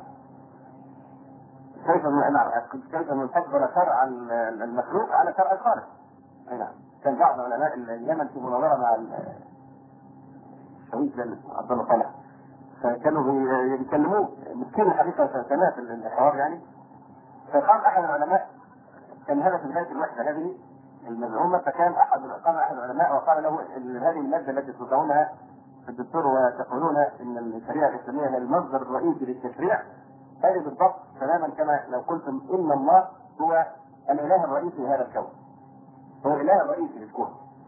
كيف نفضل شرع المخلوق على شرع الخالق؟ أي نعم. كان بعض علماء اليمن في مناظرة مع الشهيد عبد الله صالح، فكانوا بيكلموه مسكين الحقيقة سنوات الحوار يعني. فقام أحد العلماء، كان هذا في بداية الوحدة هذه المزعومة، فكان قام أحد العلماء وقال له هذه المادة التي تضعونها في الدستور وتقولون إن الشريعة الإسلامية هي المصدر الرئيسي للتشريع، هذه بالضبط تماما كما لو قلتم إن الله هو الإله الرئيسي لهذا الكون، هو الإله الرئيسي للكون،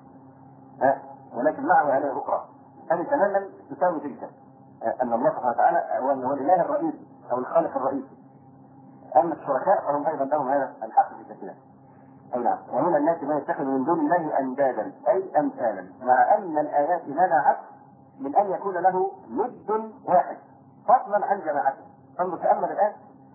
ولكن معه آلهة أخرى. هذه تماما تساوي تلك، أن الله سبحانه وتعالى هو الإله الرئيسي أو الخالق الرئيسي. أما الشركاء فهم أيضا لهم هذا الحق في كثير. أي نعم. ومن الناس من يتخذ من دون الله أندادا أي أمثالا، مع أن الآيات منعت من أن يكون له ند واحد فضلا عن جماعته. فانظر تأمل الآن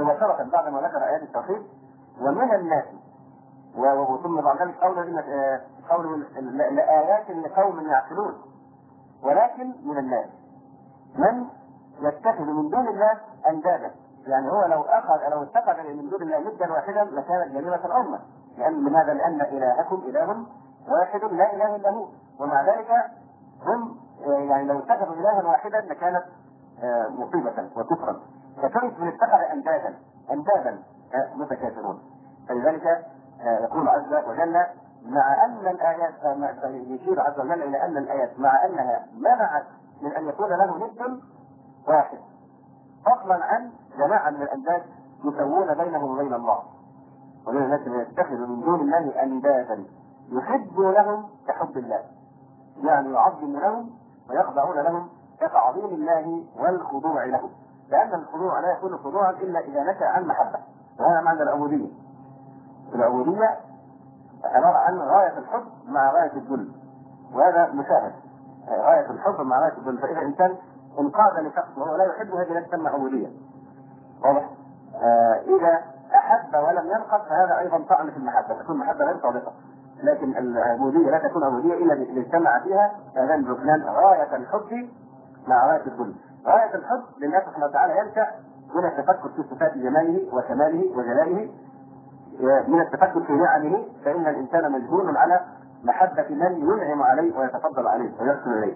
مباشرة بعد ما ذكر آيات التوحيد. ومن الناس، وثم بعد ذلك قول لآيات لقوم يعقلون، ولكن من الناس من يتخذ من دون الله أندادا. يعني هو لو اتخذ من دون الله ندا واحدا لكانت جريمة عظمى. لماذا؟ لأن إلهكم إله واحد لا إله إلا هو، ومع ذلك هم يعني لو اتخذوا إلها واحدا لكانت مصيبة وكفرا. فكيف من اتخذ أندادا متكاثرون. فلذلك يقول عز وجل مع أن الآيات يشير عز وجل إلى أن الآيات مع أنها منعت من أن يكون له ند واحد، فضلا عن جماعة من الأنداد يسوون بينهم وبين الله. ومن الناس من يتخذ من دون الله أندادا يحبونهم كحب الله، يعني يعظم لهم ويخضعون لهم كتعظيم الله والخضوع له، لأن الخضوع لا يكون خضوعا إلا إذا نشأ عن محبة. وهذا معنى العبودية. العبودية عبارة عن غاية الحب مع غاية الذل، وهذا مشاهد. غاية الحب مع غاية الذل. فإذا إنسان انقاد لشخص وهو لا يحبه هذه لا تسمى عبودية. واضح؟ إذا أحب ولم ينقض فهذا أيضا طعن في المحبة، تكون محبة غير صادقة. لكن العبودية لا تكون عبودية إلا إذا اجتمع فيها هذان الركنان، غاية الحب مع غاية الذل. غاية الحب لله سبحانه وتعالى ينشأ من التفكر في صفات جماله وكماله وجلاله، من التفكر في نعمه، فإن الإنسان مجبول على محبة من ينعم عليه ويتفضل عليه ويحسن إليه.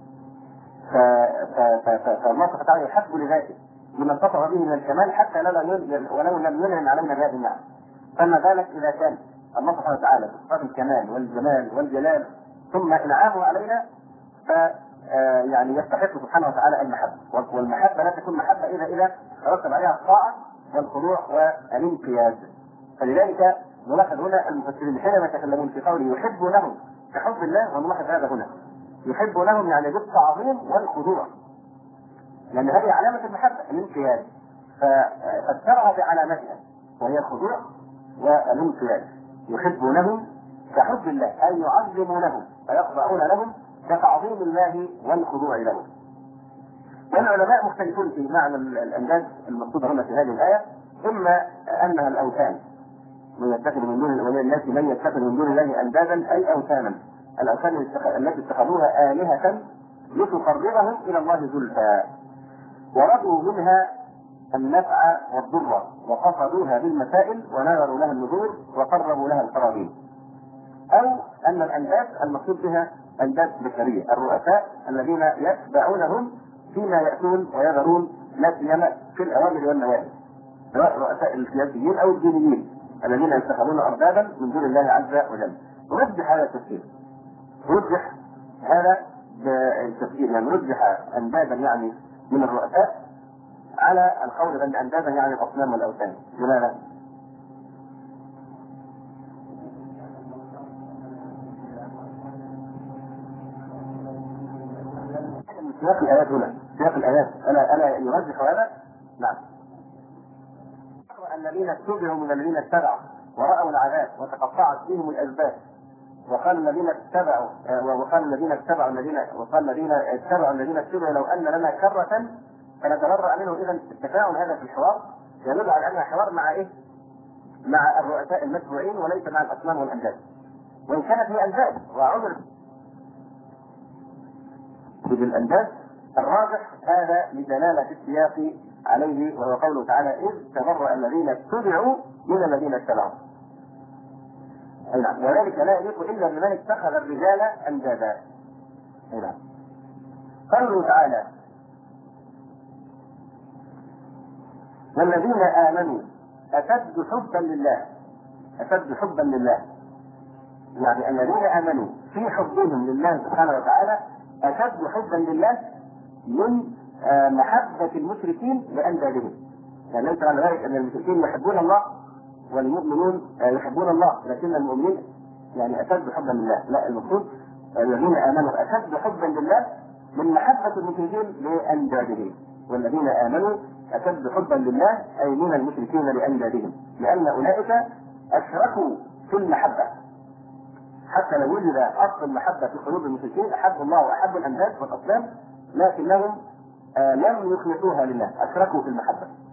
فالله سبحانه وتعالى يحب لذاته لما اتصف به من الكمال حتى ولو لم ينعم علينا بهذه النعم. فما بالك إذا كان الله سبحانه وتعالى بصفات الكمال والجمال والجلال ثم إنعامه علينا يعني يستحق سبحانه وتعالى المحبة. والمحبة لا تكون محبة إذا ترتب عليها الطاعة والخضوع والانقياد. فلذلك نلاحظ هنا المفسرين حينما يتكلمون في قوله يحب لهم كحب الله، ونلاحظ هذا هنا يحب لهم يعني بالتعظيم والخضوع، لأن هذه علامة المحبة الانقياد، فاذكرها بعلامتها وهي الخضوع والانقياد. يحب لهم كحب الله أي يعظم لهم ويخضعون لهم كتعظيم الله والخضوع له. والعلماء مختلفون في معنى الأنداد المقصودة هنا في هذه الآية، إما أنها الأوثان من يتخذ من دون الناس من يتخذ من دون الله أندادا أي أوثانا، الأوثان التي اتخذوها آلهة لتقربهم إلى الله زلفى، وردوا منها النفع والضر وقصدوها بالمسائل ونذروا لها النذور وقربوا لها القرابين. أو أن الأنداد المقصود بها أنداد بشرية، الرؤساء الذين يتبعونهم فيما يأتون ويذرون، لا سيما في الأوامر والنواهي، سواء رؤساء السياسيين أو الدينيين الذين يتخذون أربابا من دون الله عز وجل. نرجح هذا التفسير، نرجح هذا التفسير، يعني نرجح أندادا يعني من الرؤساء على القول بأن أندادا يعني الأصنام والأوثان. لماذا؟ سياق الآيات هنا، سياق الآيات ألا يرجح هذا؟ نعم. الذين اتبعوا من الذين اتبعوا ورأوا العذاب وتقطعت بهم الأسباب، وقال الذين اتبعوا الذين اتبعوا لو أن لنا كرة فنتبرأ منه. إذا التفاعل هذا في الحوار يدل على أنها حوار مع إيه؟ مع الرؤساء المتبوعين وليس مع الأصنام والأنداد، وإن كانت هي أنداد وعذر بالأنداد. الراجح هذا لدلالة السياق عليه، وهو قوله تعالى إذ تبرأ الذين اتبعوا من الذين اتبعوا. نعم. وذلك لا يليق إلا بمن اتخذ الرجال أندادا. نعم. قوله تعالى والذين آمنوا أشد حبا لله، يعني الذين آمنوا في حبهم لله سبحانه وتعالى أشد حبا لله من محبة المشركين لأندادهم. يعني ليس على ذلك أن المشركين يحبون الله والمؤمنون يحبون الله، لكن المؤمنين يعني أشد حبا لله. لا، المقصود الذين آمنوا أشد حبا لله من محبة المشركين لأندادهم، والذين آمنوا أشد حبا لله أي من المشركين لأندادهم، لأن أولئك أشركوا في المحبة. حتى لو وجد أصل المحبة في قلوب المشركين أحب الله وأحب الأنداد والأصنام، لكنهم لم يخلصوها لله، أشركوا في المحبة.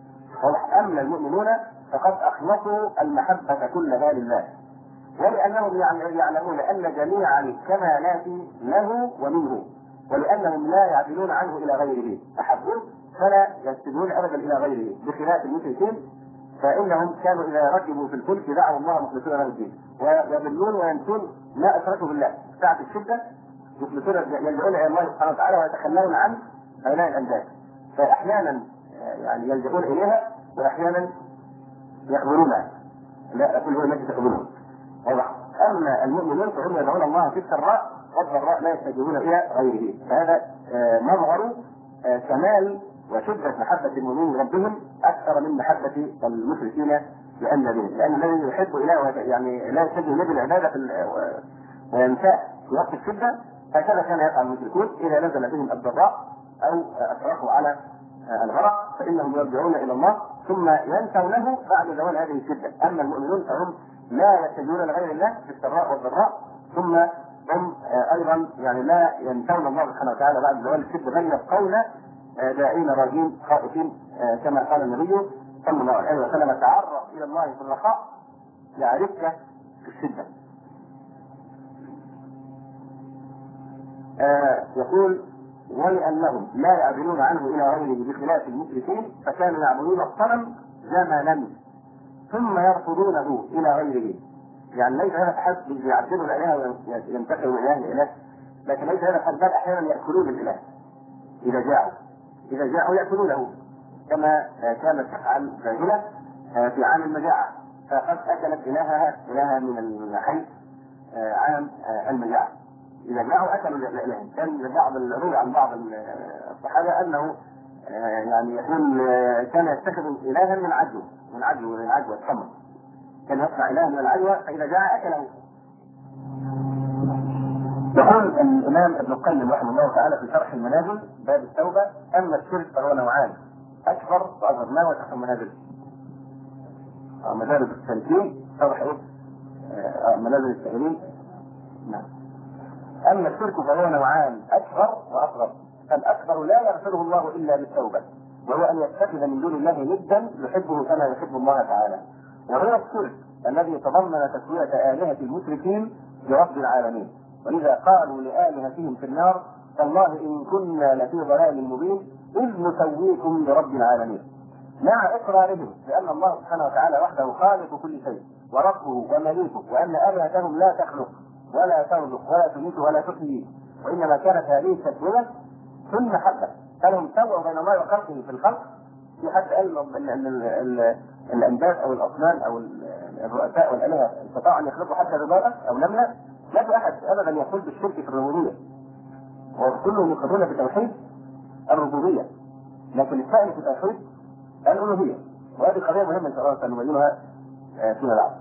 أما المؤمنون فقد أخلصوا المحبة كلها لله، ولأنهم يعلمون أن جميع الكمالات له ومنه، ولأنهم لا يعدلون عنه إلى غيره، أحبوه فلا يسجدون أبدا إلى غيره، بخلاف المشركين فإنهم كانوا إذا ركبوا في الفلك دعوا الله مخلصين له الدين، ويضلون وينسون ما أشركوا بالله ساعة الشدة، يخلصون يلجؤون إلى الله سبحانه وتعالى ويتخلون عن هؤلاء الأنداد، فأحيانا يعني يلجؤون إليها وأحيانا يقبلونها، لا أقول هو التي تقبلون. أما المؤمنون فهم يدعون الله في السراء والضراء لا يستجيبون إلى غيره، فهذا مظهر كمال وشدة محبة المؤمنين لربهم أكثر من محبة المشركين لأنبيهم، لأن الذي يحب إله يعني لا يستجيب له بالعبادة وينساه في وقت الشدة، هكذا كان يفعل المشركون إذا نزل بهم الضراء أو أشركوا على الغرق فإنهم يرجعون إلى الله ثم ينسونه بعد زوال هذه الشدة. أما المؤمنون فهم لا يتجهون لغير الله في السراء والضراء، ثم هم أيضا يعني لا ينسون الله سبحانه وتعالى بعد زوال الشدة، بل يبقون داعين راجين خائفين، كما قال النبي صلى الله عليه وسلم: تعرف إلى الله في الرخاء يعرفك في الشدة. يقول: ولأنهم لا يعدلون عنه إلى غيره بخلاف المشركين فكانوا يعبدون الصنم زمنا ثم يرفضونه إلى غيره. يعني ليس هذا الحد يعدلوا الإله وينتقلوا إله إله، لكن ليس هذا الحد، بل أحيانا يأكلون الإله إذا جاءوا يأكلونه، كما كانت تفعل باهلة في عام المجاعة، فقد أكلت إلها من الحي عام المجاعة. إذا جاءوا أكلوا الإله. كان بعض الروي عن بعض الصحابة أنه يعني يقول كان يتخذ إلها من العجوة التمر، كان يصنع إله من العجوة فإذا جاء أكله. يقول الإمام ابن القيم رحمه الله تعالى في شرح المنازل باب التوبة: أما الشرك فهو نوعان: أكبر وأصغر. ما هو شرح المنازل؟ مدارج السالكين، شرح إيه؟ منازل السائلين. نعم. أما الشرك فهو نوعان: أكبر وأصغر. الأكبر لا يغفره الله إلا بالتوبة، وهو أن يتخذ من دون الله ندا يحبه كما يحب الله تعالى، وهو الشرك الذي تضمن تسوية آلهة المشركين برب العالمين، ولذا قالوا لآلهتهم في النار: تالله إن كنا لفي ضلال مبين إذ نسويكم برب العالمين، مع إقرارهم بأن الله سبحانه وتعالى وحده خالق كل شيء وربه ومليكه، وأن آلهتهم لا تخلق ولا ترزق ولا تميت ولا تحيي، وإنما كانت هذه التسوية في المحبة. كانوا سووا بين الله وخلقه في الخلق. في حد قال أن الأنداد أو الأصنام أو الرؤساء والآلهة استطاعوا أن يخلقوا حتى ذبابة أو نملة؟ لا في أحد أبدا يقول بالشرك في الربوبية، وكلهم يقرون بتوحيد الربوبية، لكن الثاني في توحيد الألوهية، وهذه قضية مهمة إن شاء الله سنبينها فيما بعد.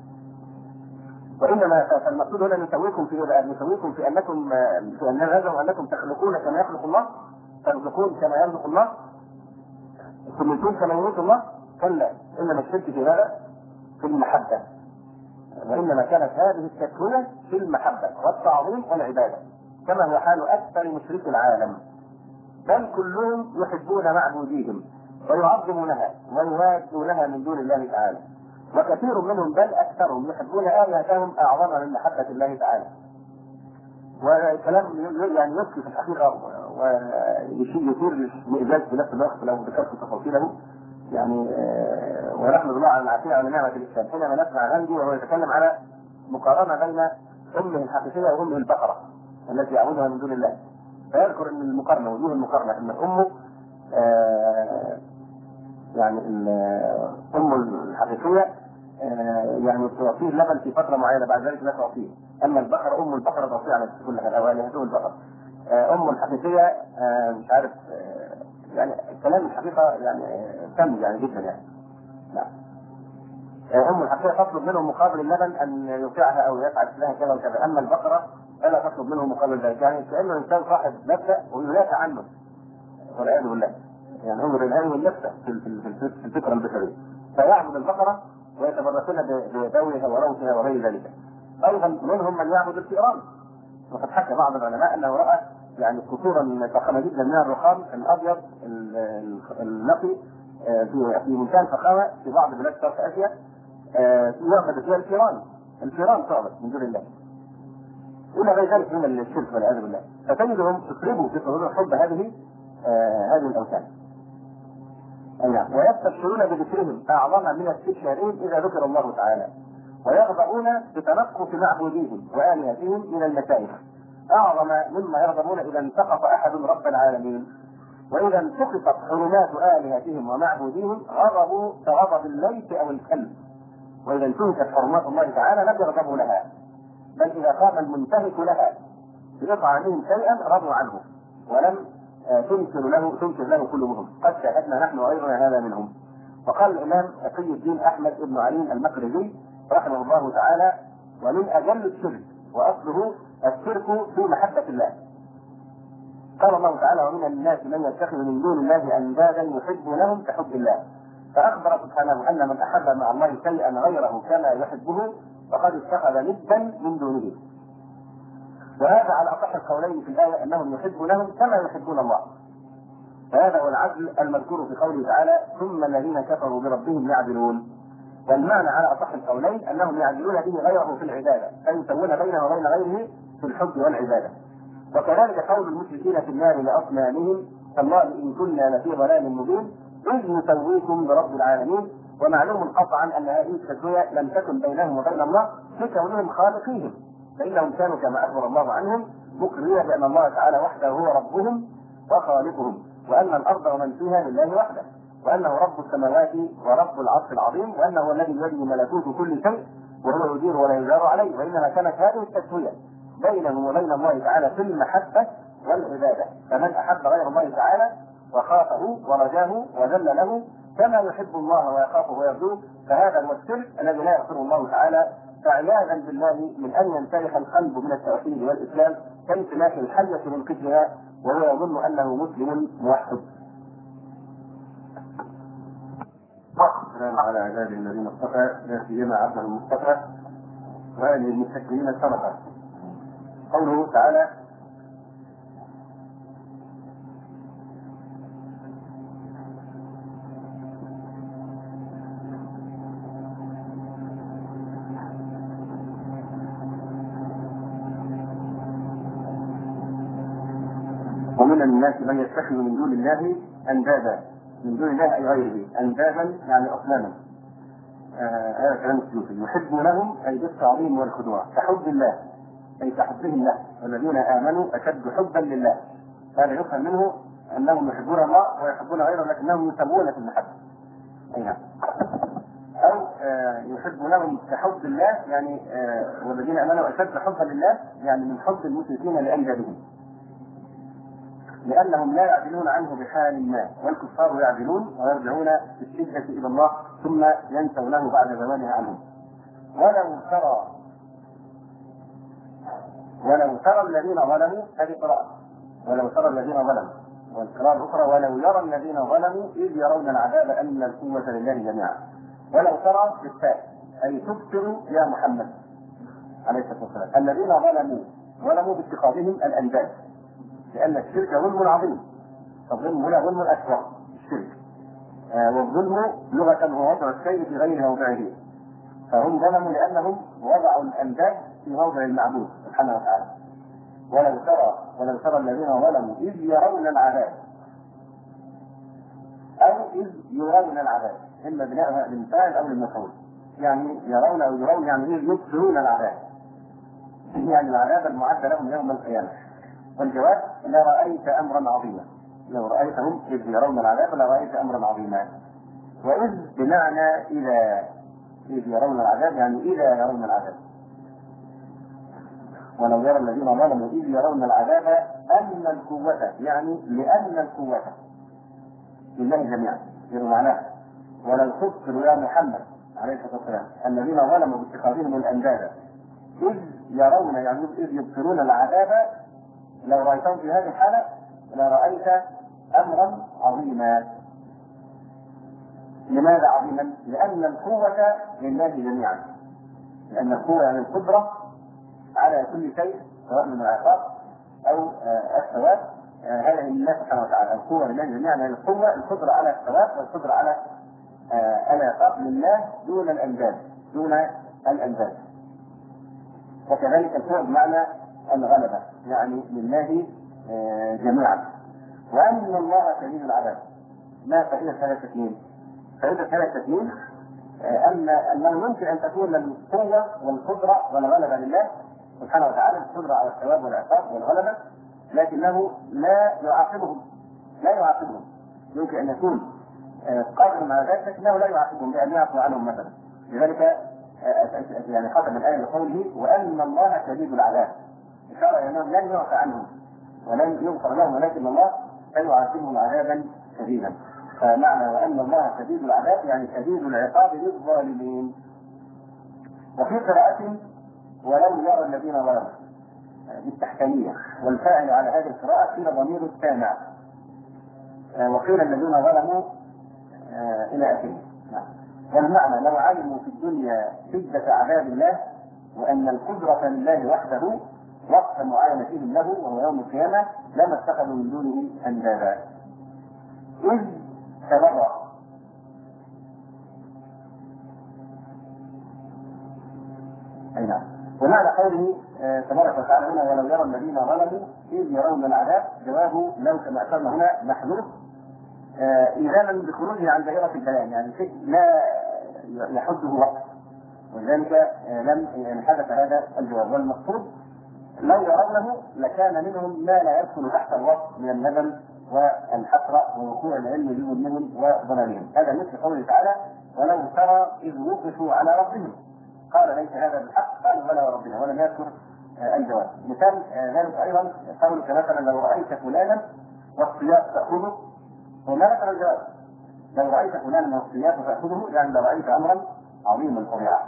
وإنما المقصود هنا نسويكم في أنكم في أن لازم أنكم تخلقون كما يخلق الله، تخلقون كما يخلق الله، تموتون كما يموت الله. كلا، إنما الشرك في هذا في المحبة، وإنما كانت هذه التسوية في المحبة والتعظيم والعبادة، كما هو حال أكثر مشركي العالم، بل كلهم يحبون معبوديهم ويعظمونها ويوادونها من دون الله تعالى، وكثير منهم بل أكثرهم يحبون آلهتهم أعظم من محبة الله تعالى. والكلام يعني يبكي في الحقيقة ويشير يثير الإعجاز في نفس الوقت لو ذكرت تفاصيله يعني. ونحمد الله على العافية على نعمة الإسلام حينما نسمع غاندي وهو يتكلم على مقارنة بين أمه الحقيقية وأمه البقرة التي يعبدها من دون الله، فيذكر أن المقارنة وجوه المقارنة أن أمه يعني الأم الحقيقية يعني تعطيه اللبن في فترة معينة، بعد ذلك لا تعطيه. أما البقرة أم البقرة تعطيه على كل حال، أو آلهته البقرة. أم الحقيقية مش عارف يعني الكلام الحقيقة يعني سمج يعني جدا يعني. لا. أم الحقيقة تطلب منه مقابل اللبن أن يطيعها أو يفعل لها كذا وكذا، أما البقرة فلا تطلب منه مقابل ذلك، يعني كأنه إنسان صاحب نفسه ويدافع عنه والعياذ بالله. يعني انظر الآن والنفسه في الفكرة البشرية، فيعبد البقرة ويتبركون بدورها وروثها وغير ذلك. أيضا منهم من يعبد الفئران، وقد حكى بعض العلماء أنه رأى يعني قصورا ضخمة جدا من الرخام الأبيض النقي في منتهى الفخامه في بعض بلاد شرق اسيا يعبد فيها الفيران تعبد من دون الله الى غير ذلك من الشرك والعياذ بالله. فتجدهم تقربوا في صدور الحب هذه الاوثان. ويستبشرون بذكرهم اعظم من استبشارهم اذا ذكر الله تعالى، ويغضبون بتنقص معبوديهم والهتهم من المشايخ اعظم مما يغضبون اذا انتقص احد رب العالمين. واذا انتقصت حرمات الهتهم ومعبوديهم غضبوا كغضب الليث او الكلب. واذا انتهكت حرمات الله تعالى لم يغضبوا لها، بل اذا قام المنتهك لها بإطعامهم شيئا رضوا عنه ولم تنكر له قلوبهم. قد شاهدنا نحن وغيرنا هذا منهم. وقال الامام تقي الدين احمد بن علي المقرزي رحمه الله تعالى: ومن اجل الشرك واصله الشرك في محبه الله. قال الله تعالى: ومن الناس من يتخذ من دون الله اندادا يحبونهم كحب الله. فاخبر سبحانه ان من احب مع الله شيئا غيره كما يحبه فقد اتخذ ندا من دونه. وهذا على اصح القولين في الايه انهم يحبونهم كما يحبون الله. فهذا هو العدل المذكور في قوله تعالى: ثم الذين كفروا بربهم يعدلون. والمعنى على اصح القولين انهم يعدلون به غيره في العباده، فيسوون بينه وبين غيره في الحب والعباده. وكذلك قول المشركين في النار لاصنامهم: تالله ان كنا لفي ضلال مبين اذ نسويكم برب العالمين. ومعلوم قطعا ان هذه التسويه لم تكن بينهم وبين الله لكونهم خالقيهم، فانهم كانوا كما اخبر الله عنهم مقرين بان الله تعالى وحده هو ربهم وخالقهم، وان الارض ومن فيها لله وحده، وانه رب السماوات ورب العرش العظيم، وانه الذي بيده ملكوت كل شيء وهو يدير ولا يجار عليه. وانما كانت هذه التسويه بينهم وبين الله تعالى في المحبه والعباده. فمن احب غير الله تعالى وخافه ورجاه وذل له كما يحب الله ويخافه ويرجوه فهذا هو الشرك الذي لا يغفره الله تعالى. فعياذا بالله من ان ينسلخ القلب من التوحيد والاسلام كانسلاخ الحيه من قشرها وهو يظن انه مسلم موحد. السلام على عباده الذين اصطفى لا سيما عبده المصطفى واله المستكبرين الشرفا. قوله تعالى: ومن الناس من يتخذ من دون الله اندادا، من دون الله اي غيره، اندادا يعني اصناما. هذا كلام السيوطي. يحبونهم اي بالتعظيم والخضوع كحب الله اي كحبهم له، والذين امنوا اشد حبا لله. هذا يفهم منه انهم يحبون الله ويحبون غيره لكنهم يسمون في المحبه. اي نعم. او يحبونهم كحب الله يعني والذين امنوا اشد حبا لله يعني من حب المشركين لاندادهم، لأنهم لا يعدلون عنه بحال ما، والكفار يعدلون ويرجعون بالشدة إلى الله ثم ينسونه بعد زوالها عنهم. ولو ترى الذين ظلموا، هذه قراءة، ولو ترى الذين ظلموا، والقراءة الأخرى ولو يرى الذين ظلموا إذ يرون العذاب أن القوة لله جميعا. ولو ترى بالتاء أي تبصر يا محمد عليه الصلاة والسلام الذين ظلموا باتخاذهم الأنداد، لأن الشرك ظلم عظيم. الظلم هنا ظلم أكبر الشرك، والظلم لغة هو وضع الشيء في غير موضعه، فهم ظلموا لأنهم وضعوا الأنداد في موضع المعبود سبحانه وتعالى. ولو ترى الذين ظلموا إذ يرون العذاب أو إذ يرون العذاب، إما بناءها للفاعل أو للمفعول، يعني يرون أو يرون يعني إذ يبصرون العذاب، يعني العذاب المعد لهم يوم القيامة. والجواب: لرأيت أمرا عظيما. لو رأيتهم إذ يرون العذاب لرأيت أمرا عظيما. وإذ بمعنى إذ يرون العذاب يعني إذا يرون العذاب. ولو يرى الذين ظلموا إذ يرون العذاب أن القوة يعني لأن القوة لله جميعا، غير معناها. ولو تبصر يا محمد عليه الصلاة والسلام الذين ظلموا باتخاذهم الأنداد إذ يرون يعني إذ يبصرون العذاب، لو رأيتهم في هذه الحالة لرأيت أمرا عظيما. لماذا عظيما؟ لأن القوة لله جميعا، لأن القوة يعني القدرة على كل شيء سواء من العقاب أو الثواب، هذا لله سبحانه وتعالى، القوة لله جميعا، يعني القدرة على الثواب والقدرة على العقاب لله دون الأنداد، وكذلك القوة بمعنى الغلبة، يعني لله جميعا. وأن الله شديد العذاب. ما فائدة هذا التكميل؟ فائدة هذا التكميل أنه يمكن أن تكون القوة والقدرة والغلبة لله سبحانه وتعالى، القدرة على الثواب والعقاب والغلبة، لكنه لا يعاقبهم. يمكن أن يكون قادر على ذلك لكنه لا يعاقبهم بأن يعفو عنهم مثلا. لذلك يعني ختم الآية بقوله وأن الله شديد العذاب، إشارة إلى أنهم لن يعفى عنهم ولن يغفر لهم، ولكن الله سيعاقبهم عذابا شديدا. فمعنى وأن الله شديد العذاب يعني شديد العقاب للظالمين. وفي قراءة ولو يرى الذين ظلموا بالتحكيمية، والفاعل على هذه القراءة قيل ضمير السامع، وقيل الذين ظلموا إلى آخره. والمعنى لو علموا في الدنيا شدة عذاب الله وأن القدرة لله وحده وقت معاينتهم له وهو يوم القيامة لما اتخذوا من دونه أندادا. إذ تبرأ ومعنى قوله تبارك وتعالى هنا ولو يرى الذين ظلموا إذ يرون العذاب، جوابه لو كما أشرنا هنا محذوف إيذانا بخروجه عن دائرة البيان، يعني شيء لا يحده وقت، ولذلك لم حدث هذا الجواب. والمقصود لو يرونه لكان منهم ما لا يدخل تحت الوصف من الندم والحسرة ووقوع العلم بظلمهم وضلالهم. هذا مثل قوله تعالى ولو ترى إذ وقفوا على ربهم قال ليس هذا بالحق قالوا بلى وربنا، ولم يذكر الجواب. مثال ذلك أيضا قولك مثلا لو رأيت فلانا والسياق تأخذه، وما ذكر الجواب. لو رأيت فلانا والسياق تأخذه يعني لو رأيت أمرا عظيما الطبيعة.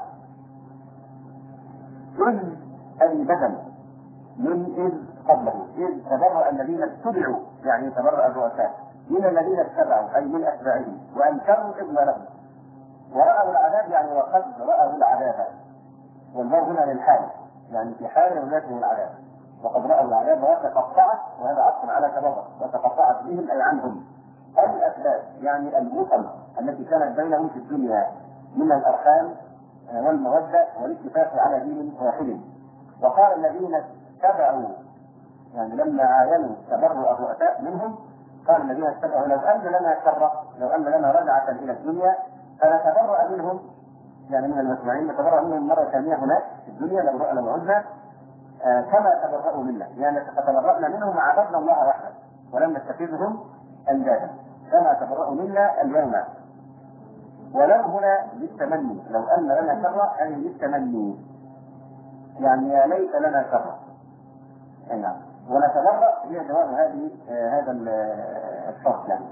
إذ أي بدل من إذ قبله، إذ تبرأ الذين اتبعوا يعني تبرأ الرؤساء من الذين اتبعوا أي من أتباعهم وأنكروا إذ لهم ورأوا العذاب يعني وقد رأوا العذاب، والواو هنا للحال يعني في حال يولاتهم العذاب، وقد رأوا العذاب وتقطعت، وهذا عطف على تبرأ، وتقطعت بهم أي عنهم الأسباب يعني الوصل التي كانت بينهم في الدنيا من الأرحام والمودة والاتفاق على دين واحد. وقال الذين اتبعوا يعني لما عاينوا تبرؤ الرؤساء منهم قال الذين اتبعوا لو أن لنا كرة، لو أن لنا رجعة إلى الدنيا فنتبرأ منهم يعني من المسموعين، نتبرأ منهم مرة ثانية هناك في الدنيا لو عدنا كما تبرأوا منا، يعني تبرأنا منهم وعبدنا الله وحده ولم نتخذهم أندادا كما تبرأوا منا اليوم. ولو هنا للتمني، لو أن لنا كرة أي للتمني يعني يا ليت لنا كرة. نعم. ونتبرأ هي جواب هذا الشرط، يعني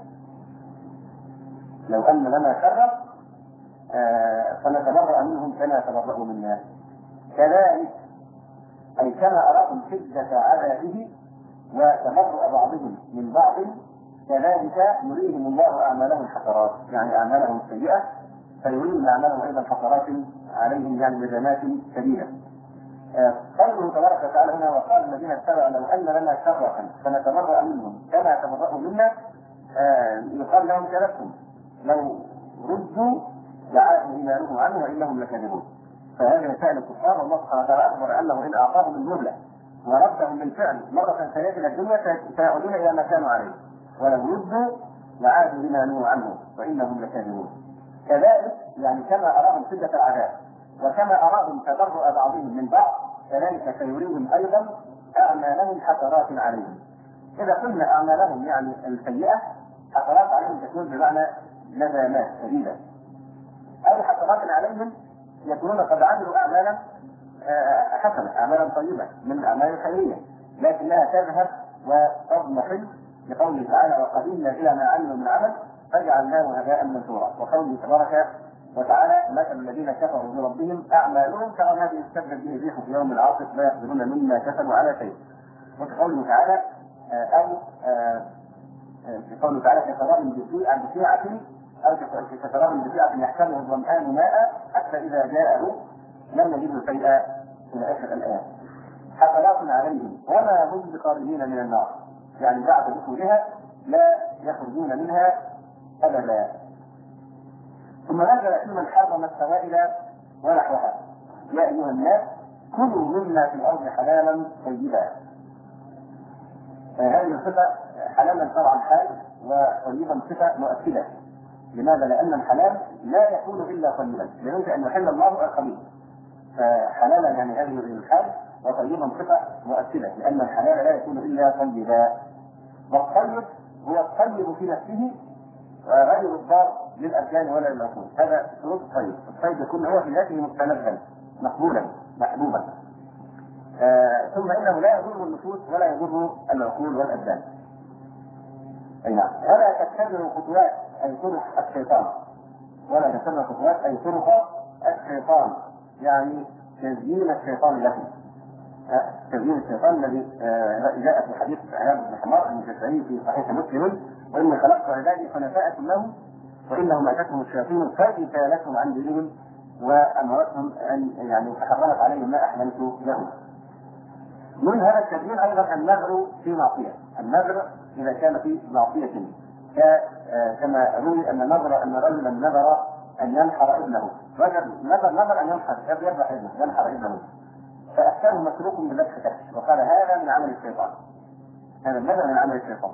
لو أن لنا كرة فنتبرأ منهم كما تبرأوا منا. كذلك أي كما أراهم شدة عذابه وتبرأ بعضهم من بعض كذلك يريهم الله أعمالهم حسرات، يعني أعمالهم السيئة فيريهم أعمالهم أيضا حسرات عليهم يعني ندامات شديدة. قوله تبارك وتعالى هنا وقال الذين اتبعوا لو أن لنا كرة فنتبرأ منهم كما تبرأوا منا، يقال لهم كذبتم لو ردوا لعادوا إيمانهم عنه وإنهم لكاذبون. فهذا فعل الكفار، والله سبحانه وتعالى أخبر أنه إن أعطاهم المهلة وردهم بالفعل مرة ثانية إلى الدنيا سيعودون إلى ما كانوا عليه، ولو ردوا لعادوا إيمانهم عنه وإنهم لكاذبون. كذلك يعني كما أراهم شدة العذاب وكما أراهم تبرؤ بعضهم من بعض كذلك سيريهم أيضا أعمالهم حسرات عليهم. إذا قلنا أعمالهم يعني السيئة حسرات عليهم تكون بمعنى ندامات شديدة، أو حسرات عليهم يكونون قد عملوا أعمالا حسنة أعمالا طيبة من الأعمال الخيرية لكنها تذهب وتضمحل، لقوله تعالى وقدمنا إلى ما عملوا من عمل فجعلناه هباء منثورا. وقوله تبارك وتعالى مثل الذين كفروا بربهم أعمالهم كرماد اشتدت به الريح في يوم عاصف لا يقدرون مما كسبوا على شيء. وقوله تعالى في قوله تعالى كسراب بقيعة أو كسراب بقيعة يحسبه الظمآن ماء حتى إذا جاءه لم يجدوا شيئا إلى آخر الآية. حسرات عليهم وما هم بخارجين من النار. يعني بعد دخولها لا يخرجون منها أبدا. ثم نزل في من حرم السوائل ونحوها: يا أيها الناس كلوا مما في الأرض حلالا طيبا. هذه الصفة حلالا طبعا حال، وطيبا صفة مؤكدة. لماذا؟ لأن الحلال لا يكون إلا طيبا، لابد أن يحل الله الخبيث. فحلالا يعني هذه الحال، وطيبا صفة مؤكدة، لأن الحلال لا يكون إلا طيبا. والطيب هو الطيب في نفسه غير الضار للأبدان ولا للعقول. هذا شروط الطيب. الطيب يكون هو في ذاته مستلذا مقبولا محبوبا. ثم إنه لا يضر النفوس ولا يضر العقول والأبدان. أي نعم. ولا تتبع خطوات أي طرق الشيطان، ولا تتبع خطوات أي طرق الشيطان، يعني تزيين الشيطان له. تزيين الشيطان الذي جاء في حديث عياض بن حمار المجزئي في صحيح مسلم: وإني خلقت عبادي حنفاء لهم وإنهم أتتهم الشياطين فاجتالتهم عن دينهم وأمرتهم أن يعني فحرمت عليهم ما أحللت لهم. من هذا التبيين أيضا النذر في معصية. النذر إذا كان في معصية، كما روي أن رجلا نذر أن ينحر ابنه. رجل نذر أن يذبح ابنه، ينحر ابنه، فأفتاه مسروق بذبح كبش وقال هذا من عمل الشيطان. هذا النذر من عمل الشيطان.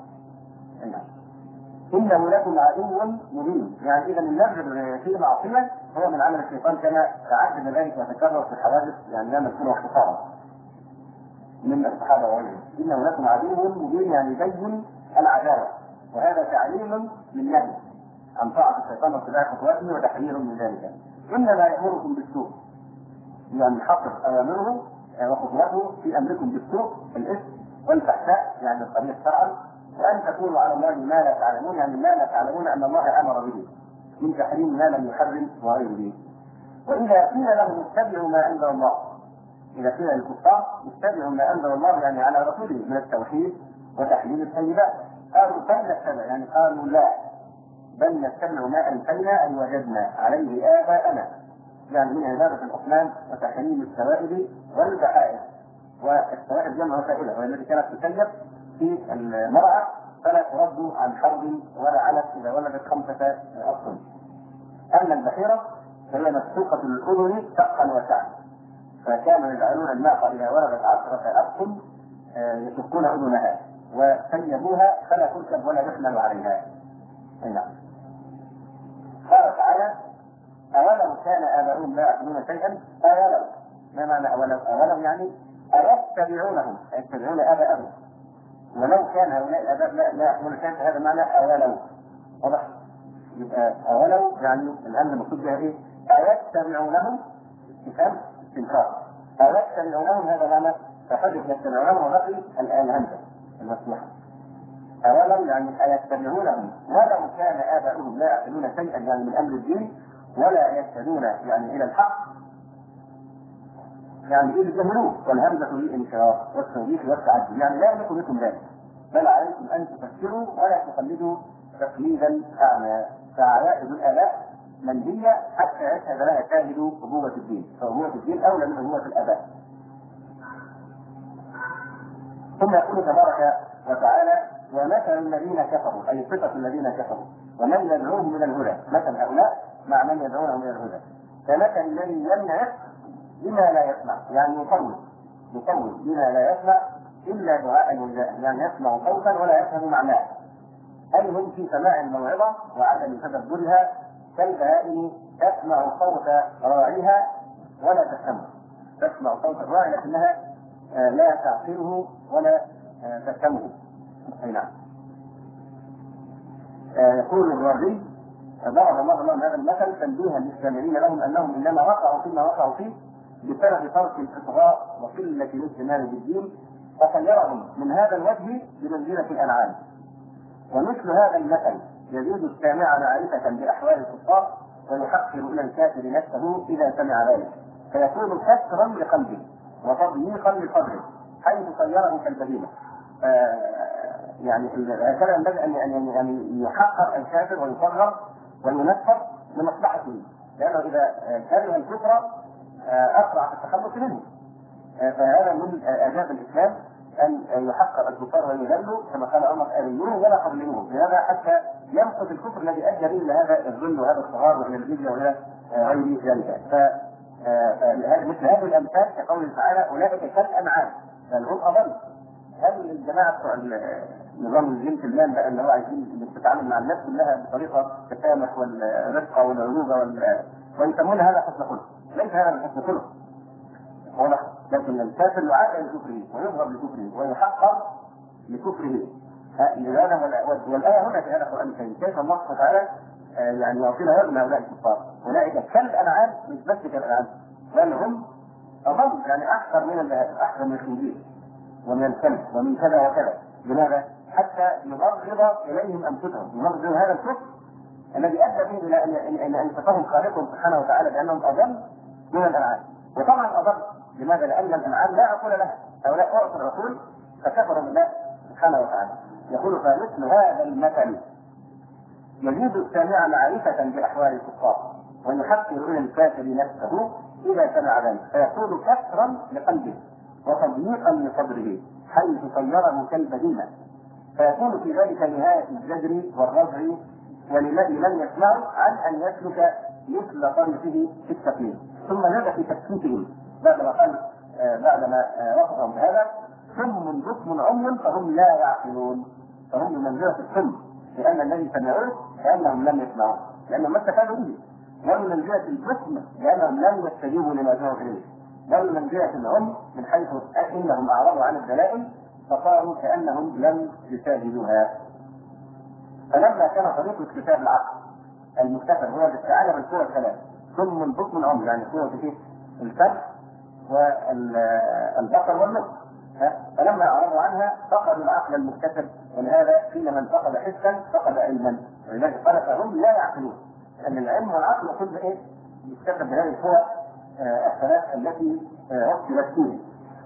إنه لكم عدو مبين. يعني إذا النذر في معصية هو من عمل الشيطان، كما تعدد ذلك وتكرر في الحوادث، يعني لا نذكره اختصارا من الصحابة وغيرهم. إنه لكم عدو مبين، يعني بين العداوة، وهذا تعليم من نهي عن طاعة الشيطان واتباع خطواته وتحذير من ذلك. إنما يأمركم بالسوء، يعني حقق أوامره وخطواته في أمركم بالسوء، الإثم والفحشاء، يعني القبيح شرعا، وأن تقولوا على الله ما لا تعلمون، يعني ما لا تعلمون أن الله أمر به من تحريم ما لم يحرم وغيره. وإذا قيل لهم اتبعوا ما أنزل الله، إذا قيل للكفار اتبعوا ما أنزل الله يعني على رسوله من التوحيد وتحليل الطيبات، قالوا بل نتبع، يعني قالوا لا، بل نتبع ما ألفينا أن وجدنا عليه آباءنا، يعني من عبادة الأصنام وتحريم السوائل والبحائر. والسوائل جمع سائلة، والتي كانت تسيب في المرأة فلا ترد عن حرب ولا علف إذا ولدت 5 أبطن. أما البحيرة فهي مسحوقة الأذن شقا وسعا، فكانوا يجعلون الناقة إذا ولدت 10 أبطن يشقون أذنها وسيبوها فلا تركب ولا يحمل عليها. نعم. قال تعالى: أولو كان آباؤهم لا يعقلون شيئا. أولو ما معنى أولو؟ أولو يعني أيتبعونهم، يتبعون آباءهم. ولو كان هؤلاء الآباء لا يعقلون شيئا، هذا معنى أولو. واضح؟ يبقى أولو يعني الآن المقصود بها إيه؟ أيتبعونهم استفهام استنكار. أيتبعونهم هذا معنى فحدث يتبعونهم وبقي الهمزة المفتوحة. أولو يعني أيتبعونهم ولو كان آباؤهم لا يعقلون شيئا، يعني من أمر الدين ولا يهتدون يعني إلى الحق، يعني إيه الجهلوه، والهمزة للإنكار والتوبيخ والتعدي، يعني لا يملك بكم ذلك، بل عليكم أن تفكروا ولا تقلدوا تقليدا أعمى. فعوائد الآباء منهية حتى يشهد لها شاهد أبوة الدين، فأبوة الدين أولى من أبوة الآباء. ثم يقول تبارك وتعالى: ومثل الذين كفروا، أي صفة الذين كفروا، ومن يدعوهم من الهدى. مثل هؤلاء مع من يدعونهم من الهدى كمثل الذي يمنع بما لا يسمع، يعني يطول بما لا يسمع إلا دعاء ونداء، يعني يسمع صوتا ولا يفهم معناه. أي هم في سماع الموعظة وعدم تدبرها كالبهائم تسمع صوت راعيها ولا تفهمه. تسمع صوت الراعي لكنها لا تعقله ولا تفهمه. أي نعم. يقول الرازي: ضرب الله لهم هذا المثل تنبيها للسامعين لهم أنهم إنما وقعوا فيما وقعوا فيه بسبب ترك الإصغاء وقلة الاهتمام بالدين، فخيرهم من هذا الوجه بمنزلة الأنعام. ومثل هذا المثل يزيد السامع معرفة بأحوال الكفار ويحقر إلى الكافر نفسه إذا سمع ذلك، فيكون كسرا لقلبه وتضييقا لصدره حيث صيره كالبهيمة. يعني هكذا ينبغي أن يحقر الكافر ويصغر وينفر لمصلحته، لأنه إذا كره الكفر أسرع في التخلص منه. فهذا من آداب الإسلام أن يحقق الكفار ويذلوا كما قال عمر أريوه ولا قبلوه، لهذا حتى ينقذ الكفر الذي أدى به إلى هذا الذل وهذا الصغار وإلى الجزية وإلى غير ذلك. مثل هذه الأمثال كقوله تعالى أولئك كالأنعام بل هم أضل. هذه الجماعة بتوع نظام الجنس المال بقى اللي هو عايزين تتعامل مع الناس كلها بطريقة التسامح والرفقة والعلوبة ويسمون هذا حسن خلق. ليس هذا من حسن خلق واضح، لكن الكافر يعاد لكفره ويضرب لكفره ويحقر لكفره. لهذا والآية هنا في هذا القرآن الكريم كيف الله سبحانه وتعالى يعني يعطينا من هؤلاء الكفار أولئك كالأنعام، مش بس كالأنعام بل هم أضل، يعني أحسن من الخنزير ومن الكلب ومن كذا وكذا. لماذا؟ حتى يبغض إليهم أنفسهم، يبغض هذا الكفر الذي أدى به إلى أن ينصفهم خالقهم سبحانه وتعالى بأنهم أضل من الأنعام. وطبعا أضل لماذا؟ لأن الأنعام لا عقول لها، هؤلاء أعطوا العقول فكفروا بالله سبحانه وتعالى. يقول فمثل هذا المثل يزيد السامع معرفة بأحوال الكفار ويحقر إلى الكافر نفسه إذا سمع ذلك فيكون كسرا لقلبه وتضييقا لصدره حيث صيره كالبهيمة، فيكون في ذلك نهاية الزجر والرجع ولمن يسمعه عن أن يسلك مثل طريقه في التقليد. ثم نبدأ في تكتيكهم بعدما وصفهم بهذا ثم بكم عمي فهم لا يعقلون، فهم بمنزلة السم لأن الذي سمعوه كأنهم لم يسمعوه لأنهم ما استفادوا به، ومن منزلة البكم لأنهم لم يستجيبوا لما جاءوا إليه، بل منزلة العم من حيث إنهم أعرضوا عن الدلائل فصاروا كأنهم لم يشاهدوها. فلما كان طريق اكتساب العقل المكتسب هو الاستعانة بالقوى الثلاث ثم بكم عمي يعني قوة السمع والبصر والنطق، فلما أعرضوا عنها فقدوا العقل المكتسب، ولهذا قيل من فقد حسا فقد علما، ولذلك قال فهم لا يعقلون لأن العلم والعقل كل يكتسب بهذه القوى الثلاث التي رتبت فيه.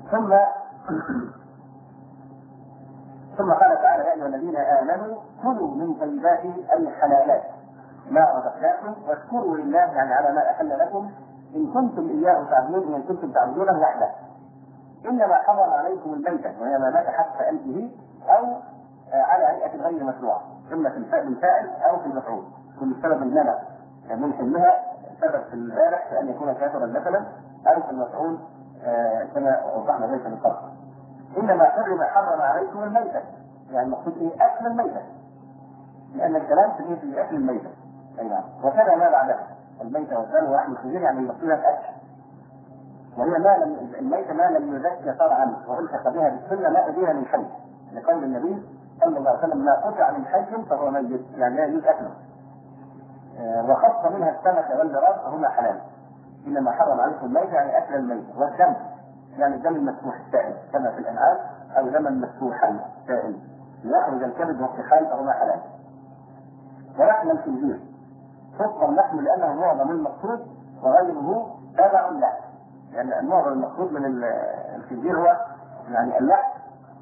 ثم قال تعالى يا أيها الذين آمنوا كلوا من طيبات أي حلالات ما رزقناكم واشكروا لله يعني على ما أحل لكم إن كنتم إياه تعبدون وإن كنتم تعبدونه وحده. إنما حرم عليكم الميتة وهي ما مات حتى أنفه أو على هيئة غير مشروعة، إما في الفاعل أو في المفعول، كل سبب المنع من حلها سبب في البارح في أن يكون كافرا مثلا أو في المفعول كما وضحنا ذلك من قبل. إنما حرم عليكم الميتة يعني المقصود أكل الميتة، لأن الكلام في أكل الميتة أي نعم، وكذا ما بعدها الميتة والدم ولحم الخنزير يعني المقصود الأكل، وهي الميتة ما لم يزكى شرعا وألحق بها بالسنة ما أديها من حي، لقول النبي صلى الله عليه وسلم ما قطع من حي فهو ميت يعني لا يجوز أكله، وخص منها السمك والجراد فهما حلال. إنما حرم عليكم الميتة يعني أكل الميتة، والدم يعني الدم المسفوح السائل كما في الأنعام أو دما مسفوحا سائل يخرج الكبد والطحال فهما حلال. ولحم الخنزير خص اللحم لأنه معظم المقصود وغيره تابع له، يعني معظم المقصود من الخنزير هو يعني اللحم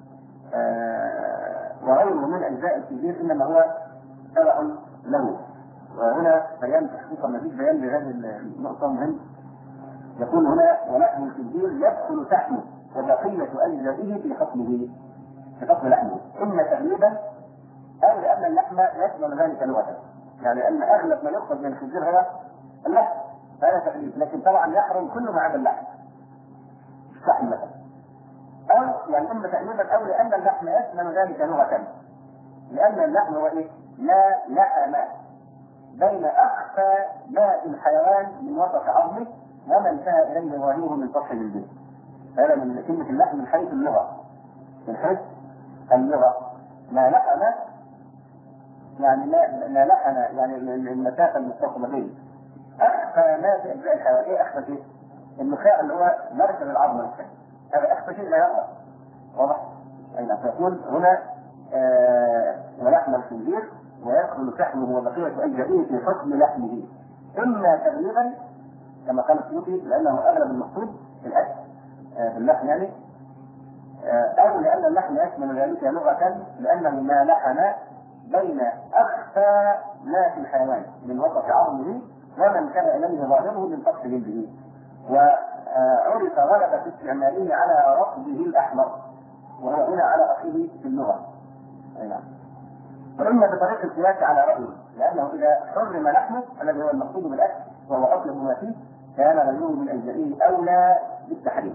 وغيره من أجزاء الخنزير إنما هو تابع له. وهنا بيان تحقيق مزيد بيان لهذه النقطة مهم، يقول هنا ولحم الخنزير يدخل تحمه وبقية أجزائه في حكم لحمه إما تغليبا أو لأن اللحم يشمل ذلك لغة، يعني أن أغلب ما يخرج من الخنزير هو اللحم هذا تغليب، لكن طبعا يحرم كل ما عدا اللحم الشحم مثلا، أو يعني إما تغليبا أو لأن اللحم يشمل ذلك لغة، لأن اللحم هو لا لحم بين أخفى ماء الحيوان من وسط عظمه وما انتهى إليه ظاهره من سطح الجلد. هذا من كلمة اللحم من حيث اللغة، من حيث اللغة ما لحم يعني ما لحم يعني المسافة المتصلة به أخفى ما في أجزاء الحيوان. إيه أخفى شيء؟ النخاع اللي هو مركز العظم نفسه، هذا أخفى شيء لا يرى واضح؟ أي نعم. فيقول هنا ولحم الخنزير ويدخل شحمه وبقية أجزائه في حكم لحمه إما تغليبا كما قال السيوطي لأنه أغلب المقصود في الأكل باللحم يعني، أو لأن اللحم يشمل ذلك لغة لأنه ما لحم بين أخفى ما في الحيوان من وسط عظمه ومن كان إليه ظاهره من سطح جلده، وعرف غلبة استعماله على رطبه الأحمر وهو هنا على أخيه في اللغة. أي نعم. وإما بطريق القياس على رأيه، لأنه إذا حرم لحمه الذي هو المقصود بالأكل وهو أطيب ما فيه كان غيره من أجزائه أولى بالتحريم.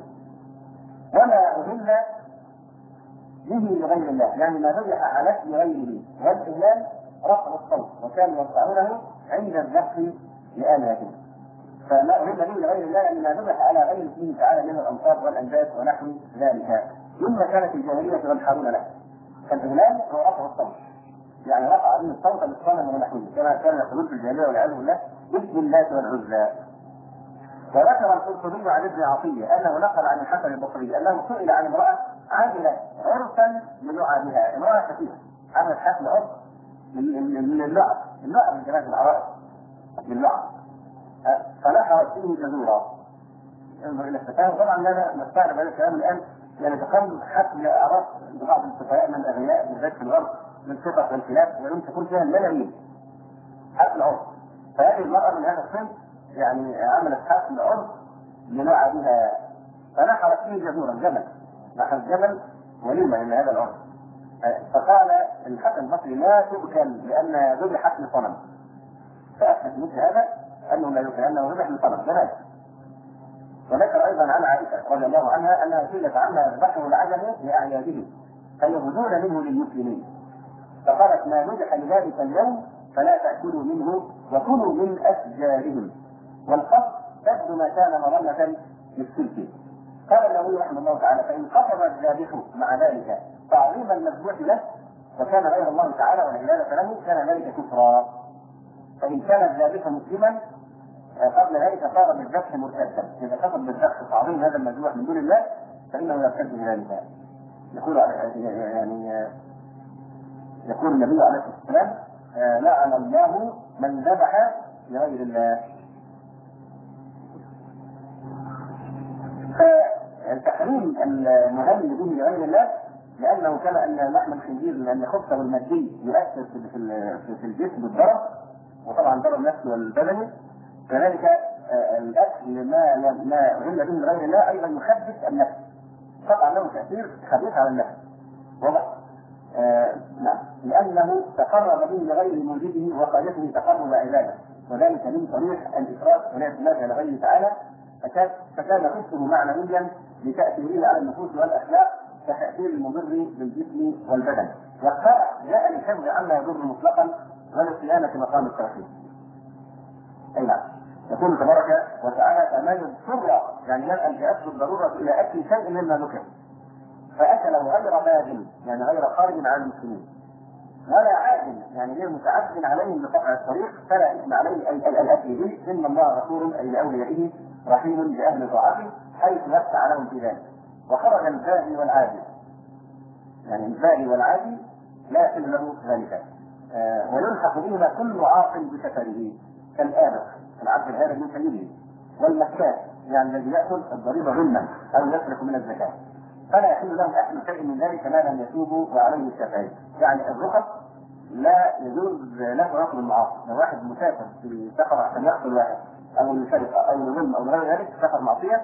وما أهل به لغير الله، يعني ما ذبح على اسم غيره، والإهلال رفع الصوت، وكانوا يرفعونه عند الذبح لآلهتهم. فما أهل به لغير الله يعني ما ذبح على غير اسمه تعالى من الأنصاب والأنجاز ونحو ذلك، مما كانت الجاهلية ينحرون له. فالإهلال هو رفع الصوت، يعني رفع به الصوت للصنم ونحوه، كما كان يقولون في الجاهلية والعياذ بالله باسم الله والعزى. وذكر القرطبي عن ابن عطية أنه نقل عن الحسن البصري أنه سئل عن امرأة عاملة عرفا للعابها، امرأة كثيرة عملت حفل عرف من اللعب من جماعة العرائس للعب، فنحرت فيه جزورا. انظر إلى الفتاة. طبعا لا نستعرض هذا الكلام الآن، يعني تقوم حفل أعراس بعض السفهاء من الأغنياء بالذات في الغرب من قطع والكلاب، ويوم تكون فيها الملايين حفل عرف. فهذه المرأة من هذا الصنف يعني عملت حفل عرف للعبها، فنحرت فيه جزورا جبل، نحرت جبل وليمة من هذا العرف. فقال الحسن البصري لا تؤكل لأن ذبحت لصنم، فأثبت مثل هذا أنه لا يؤكل لأنه ذبح لصنم جبل. وذكر أيضا عن عائشة رضي الله عنها أنها سئلت عما يذبحه العجم لأعياده فيهدون منه للمسلمين، فقالت ما ذبح لذلك اليوم فلا تأكلوا منه وكلوا من أشجارهم، والقصد تبدو ما كان مظنة للسلك. قال النووي رحمه الله تعالى فإن قصد الذابح مع ذلك تعظيم المذبوح له وكان غير الله تعالى والعبادة له كان ذلك كفرا. فإن كان الذابح مسلما قبل ذلك صار بالذبح مرتدا، إذا قصد بالذبح تعظيم هذا المذبوح من دون الله فإنه يرتد بذلك. يقول النبي عليه الصلاة والسلام لعن الله من ذبح لغير الله. فالتحريم المهل به لغير الله لأنه كما أن لحم الخنزير لأن خبثه المادي يؤثر في الجسم بالضرر، وطبعا ضرر النفس والبدني، كذلك الأكل ما أهل به لغير الله أيضا يخبث النفس، طبعا له تأثير خبيث على النفس واضح. نعم، لأنه تقرب به لغير موجوده وقالته تقرب عباده، وذلك من طريق الإفراط والاعتماد على غيره تعالى، فكان قصه معنويا لتأثيره على النفوس والأخلاق كتأثير المضر بالجسم والبدن، والشرع جاء للحفظ عما يضر مطلقا ولصيانة مقام التوحيد. أي نعم، يقول تبارك وتعالى فما يضطر يعني لن تأتي الضرورة إلى أكل شيء مما ذكر فأكله غير باذل يعني غير خارج عن المسلمين ولا عادل يعني غير متعد عليهم بقطع الطريق فلا إثم عليه الأكل به، إن الله غفور أي لأوليائه رحيم بأهل طاعته حيث يفتح لهم في ذلك. وخرج الباغي والعادي، يعني الباغي والعادي لا يحل له ذلك، ويلحق بهما كل عاقل بسفره كالآبق العبد الهارب من سبيله، والمكاس يعني الذي يأكل الضريبة غنما أو يسرق من الزكاة، فلا يحل لهم أكل شيء من ذلك ما لم يتوبوا وعليه الشافعي. يعني الرخص لا يجوز لا تراقب المعاصي، لو واحد مسافر في سفر عشان يقتل واحد أو لسرقة أو لظلم أو غير ذلك سفر معصية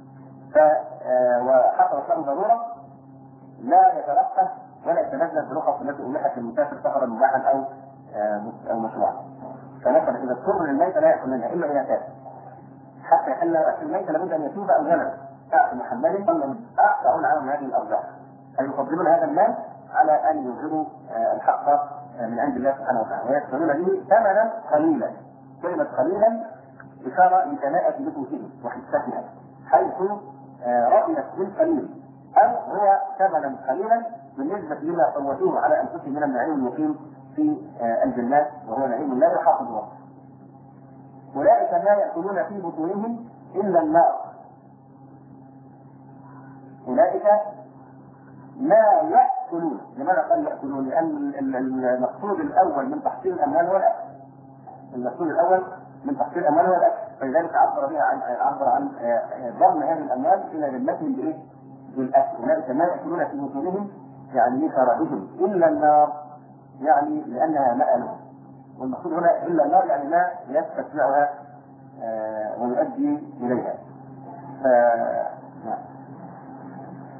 وحصلت له ضرورة لا يترقى ولا يتنزل برخص التي أبيحت للمسافر سفرا مباحا أو مشروعا. فمثلا إذا اضطر للميت لا يأكل منها إلا إذا تاب، حتى يحل أكل الميت لابد أن يتوب أو ينم. محمد أعطى عنهم هذه الأرزاق أي يفضلون هذا المال على أن يظهروا الحق من عند الله سبحانه وتعالى ويشترون به ثمنا قليلا. كلمة قليلا إشارة لكناءة نفوسهم وحساتها حيث رضيت بالقليل أو هو ثمنا قليلا بالنسبة لما قوتوه على أنفسهم من النعيم المقيم في الجنات وهو نعيم لا يحاط بوصفه. أولئك ما يأكلون في بطونهم إلا النار. أولئك ما يأكلون، لماذا قال يأكلون؟ لأن المقصود الأول من تحصيل الأموال هو الأكل. المقصود الأول من تحصيل الأموال هو الأكل، فلذلك عبر عن ضم هذه الأموال إلى ذمتهم بإيه؟ بالأكل. أولئك ما يأكلون في بطونهم يعني لشرابهم إلا النار، يعني لأنها مألة. والمقصود هنا إلا النار يعني ما يستتبعها ويؤدي إليها.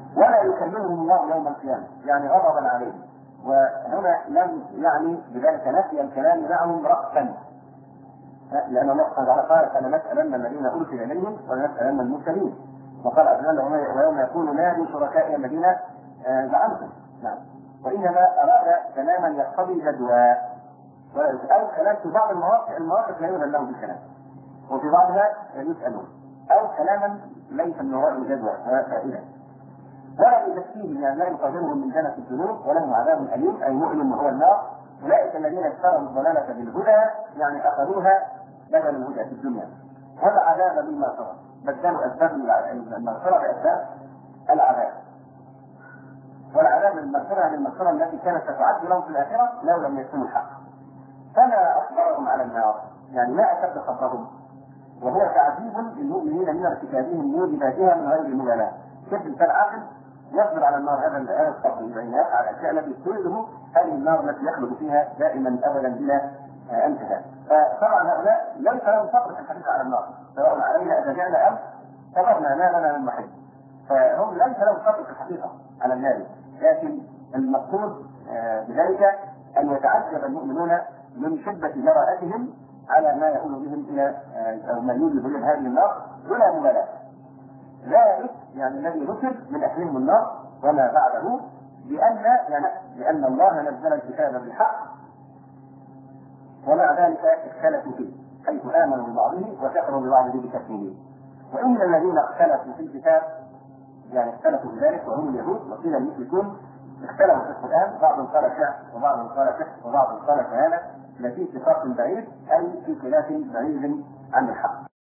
ولا يكلمهم الله يوم القيامة، يعني غضبا عليهم. وهنا لم يعني بذلك نفي الكلام معهم رأسا، لأن الله سبحانه وتعالى قال فلنسألن الذين أرسل إليهم ولنسألن المرسلين، وقال أبناء ويوم يكون نادوا شركائي الذين زعمتم. نعم. وإنما أراد كلاما يقتضي جدوى، أو كلام في بعض المواقف لا يؤذن له بالكلام، وفي بعضها يسألون، أو كلاما ليس من وراء جدوى فائدة. ولا يزكيهم، يعني لا يقدرهم من جنة الذنوب ولهم عذاب أليم، أي مؤلم وهو النار. أولئك الذين اشتروا الضلالة بالهدى، يعني أخذوها بدل الهدى في الدنيا، والعذاب بالمغفرة، بدلوا أسباب المغفرة بأسباب العذاب. والعذاب بالمغفرة عن المغفرة التي كانت تتعد لهم في الآخرة لو لم يكونوا الحق. فما أخبرهم على النار، يعني ما أشد خبرهم، وهو تعذيب للمؤمنين من ارتكابهم موجباتها من غير مبالاة. كيف الإنسان عاقل يصبر على النار هذا الصبر البينات على الأشياء التي تريده هذه النار التي يخلد فيها دائما أبدا بلا انتهاء. فطبعا هؤلاء ليس لهم صبر في الحديث على النار، سواء علينا أتجعنا أم صبرنا ما لنا من محل. فهم ليس لهم صبر في الحقيقة على النار، لكن المقصود بذلك أن يتعجب المؤمنون من شدة جراءتهم على ما يقول بهم إلى أو ما يوجد بهم هذه النار ولا مبالاة. ذلك يعني الذي نصر من أهلهم النار وما بعده لأن الله نزل الكتاب بالحق، ومع ذلك اختلفوا فيه، حيث آمنوا ببعضه وكفروا ببعضه بتكذيبه. وإن الذين اختلفوا في الكتاب، يعني اختلفوا في ذلك وهم اليهود وقيل المشركون، اختلفوا في القرآن، بعضهم قال شعر وبعضهم قال سحر وبعضهم قال كهانة، لفي اتفاق بعيد أي في خلاف بعيد عن الحق.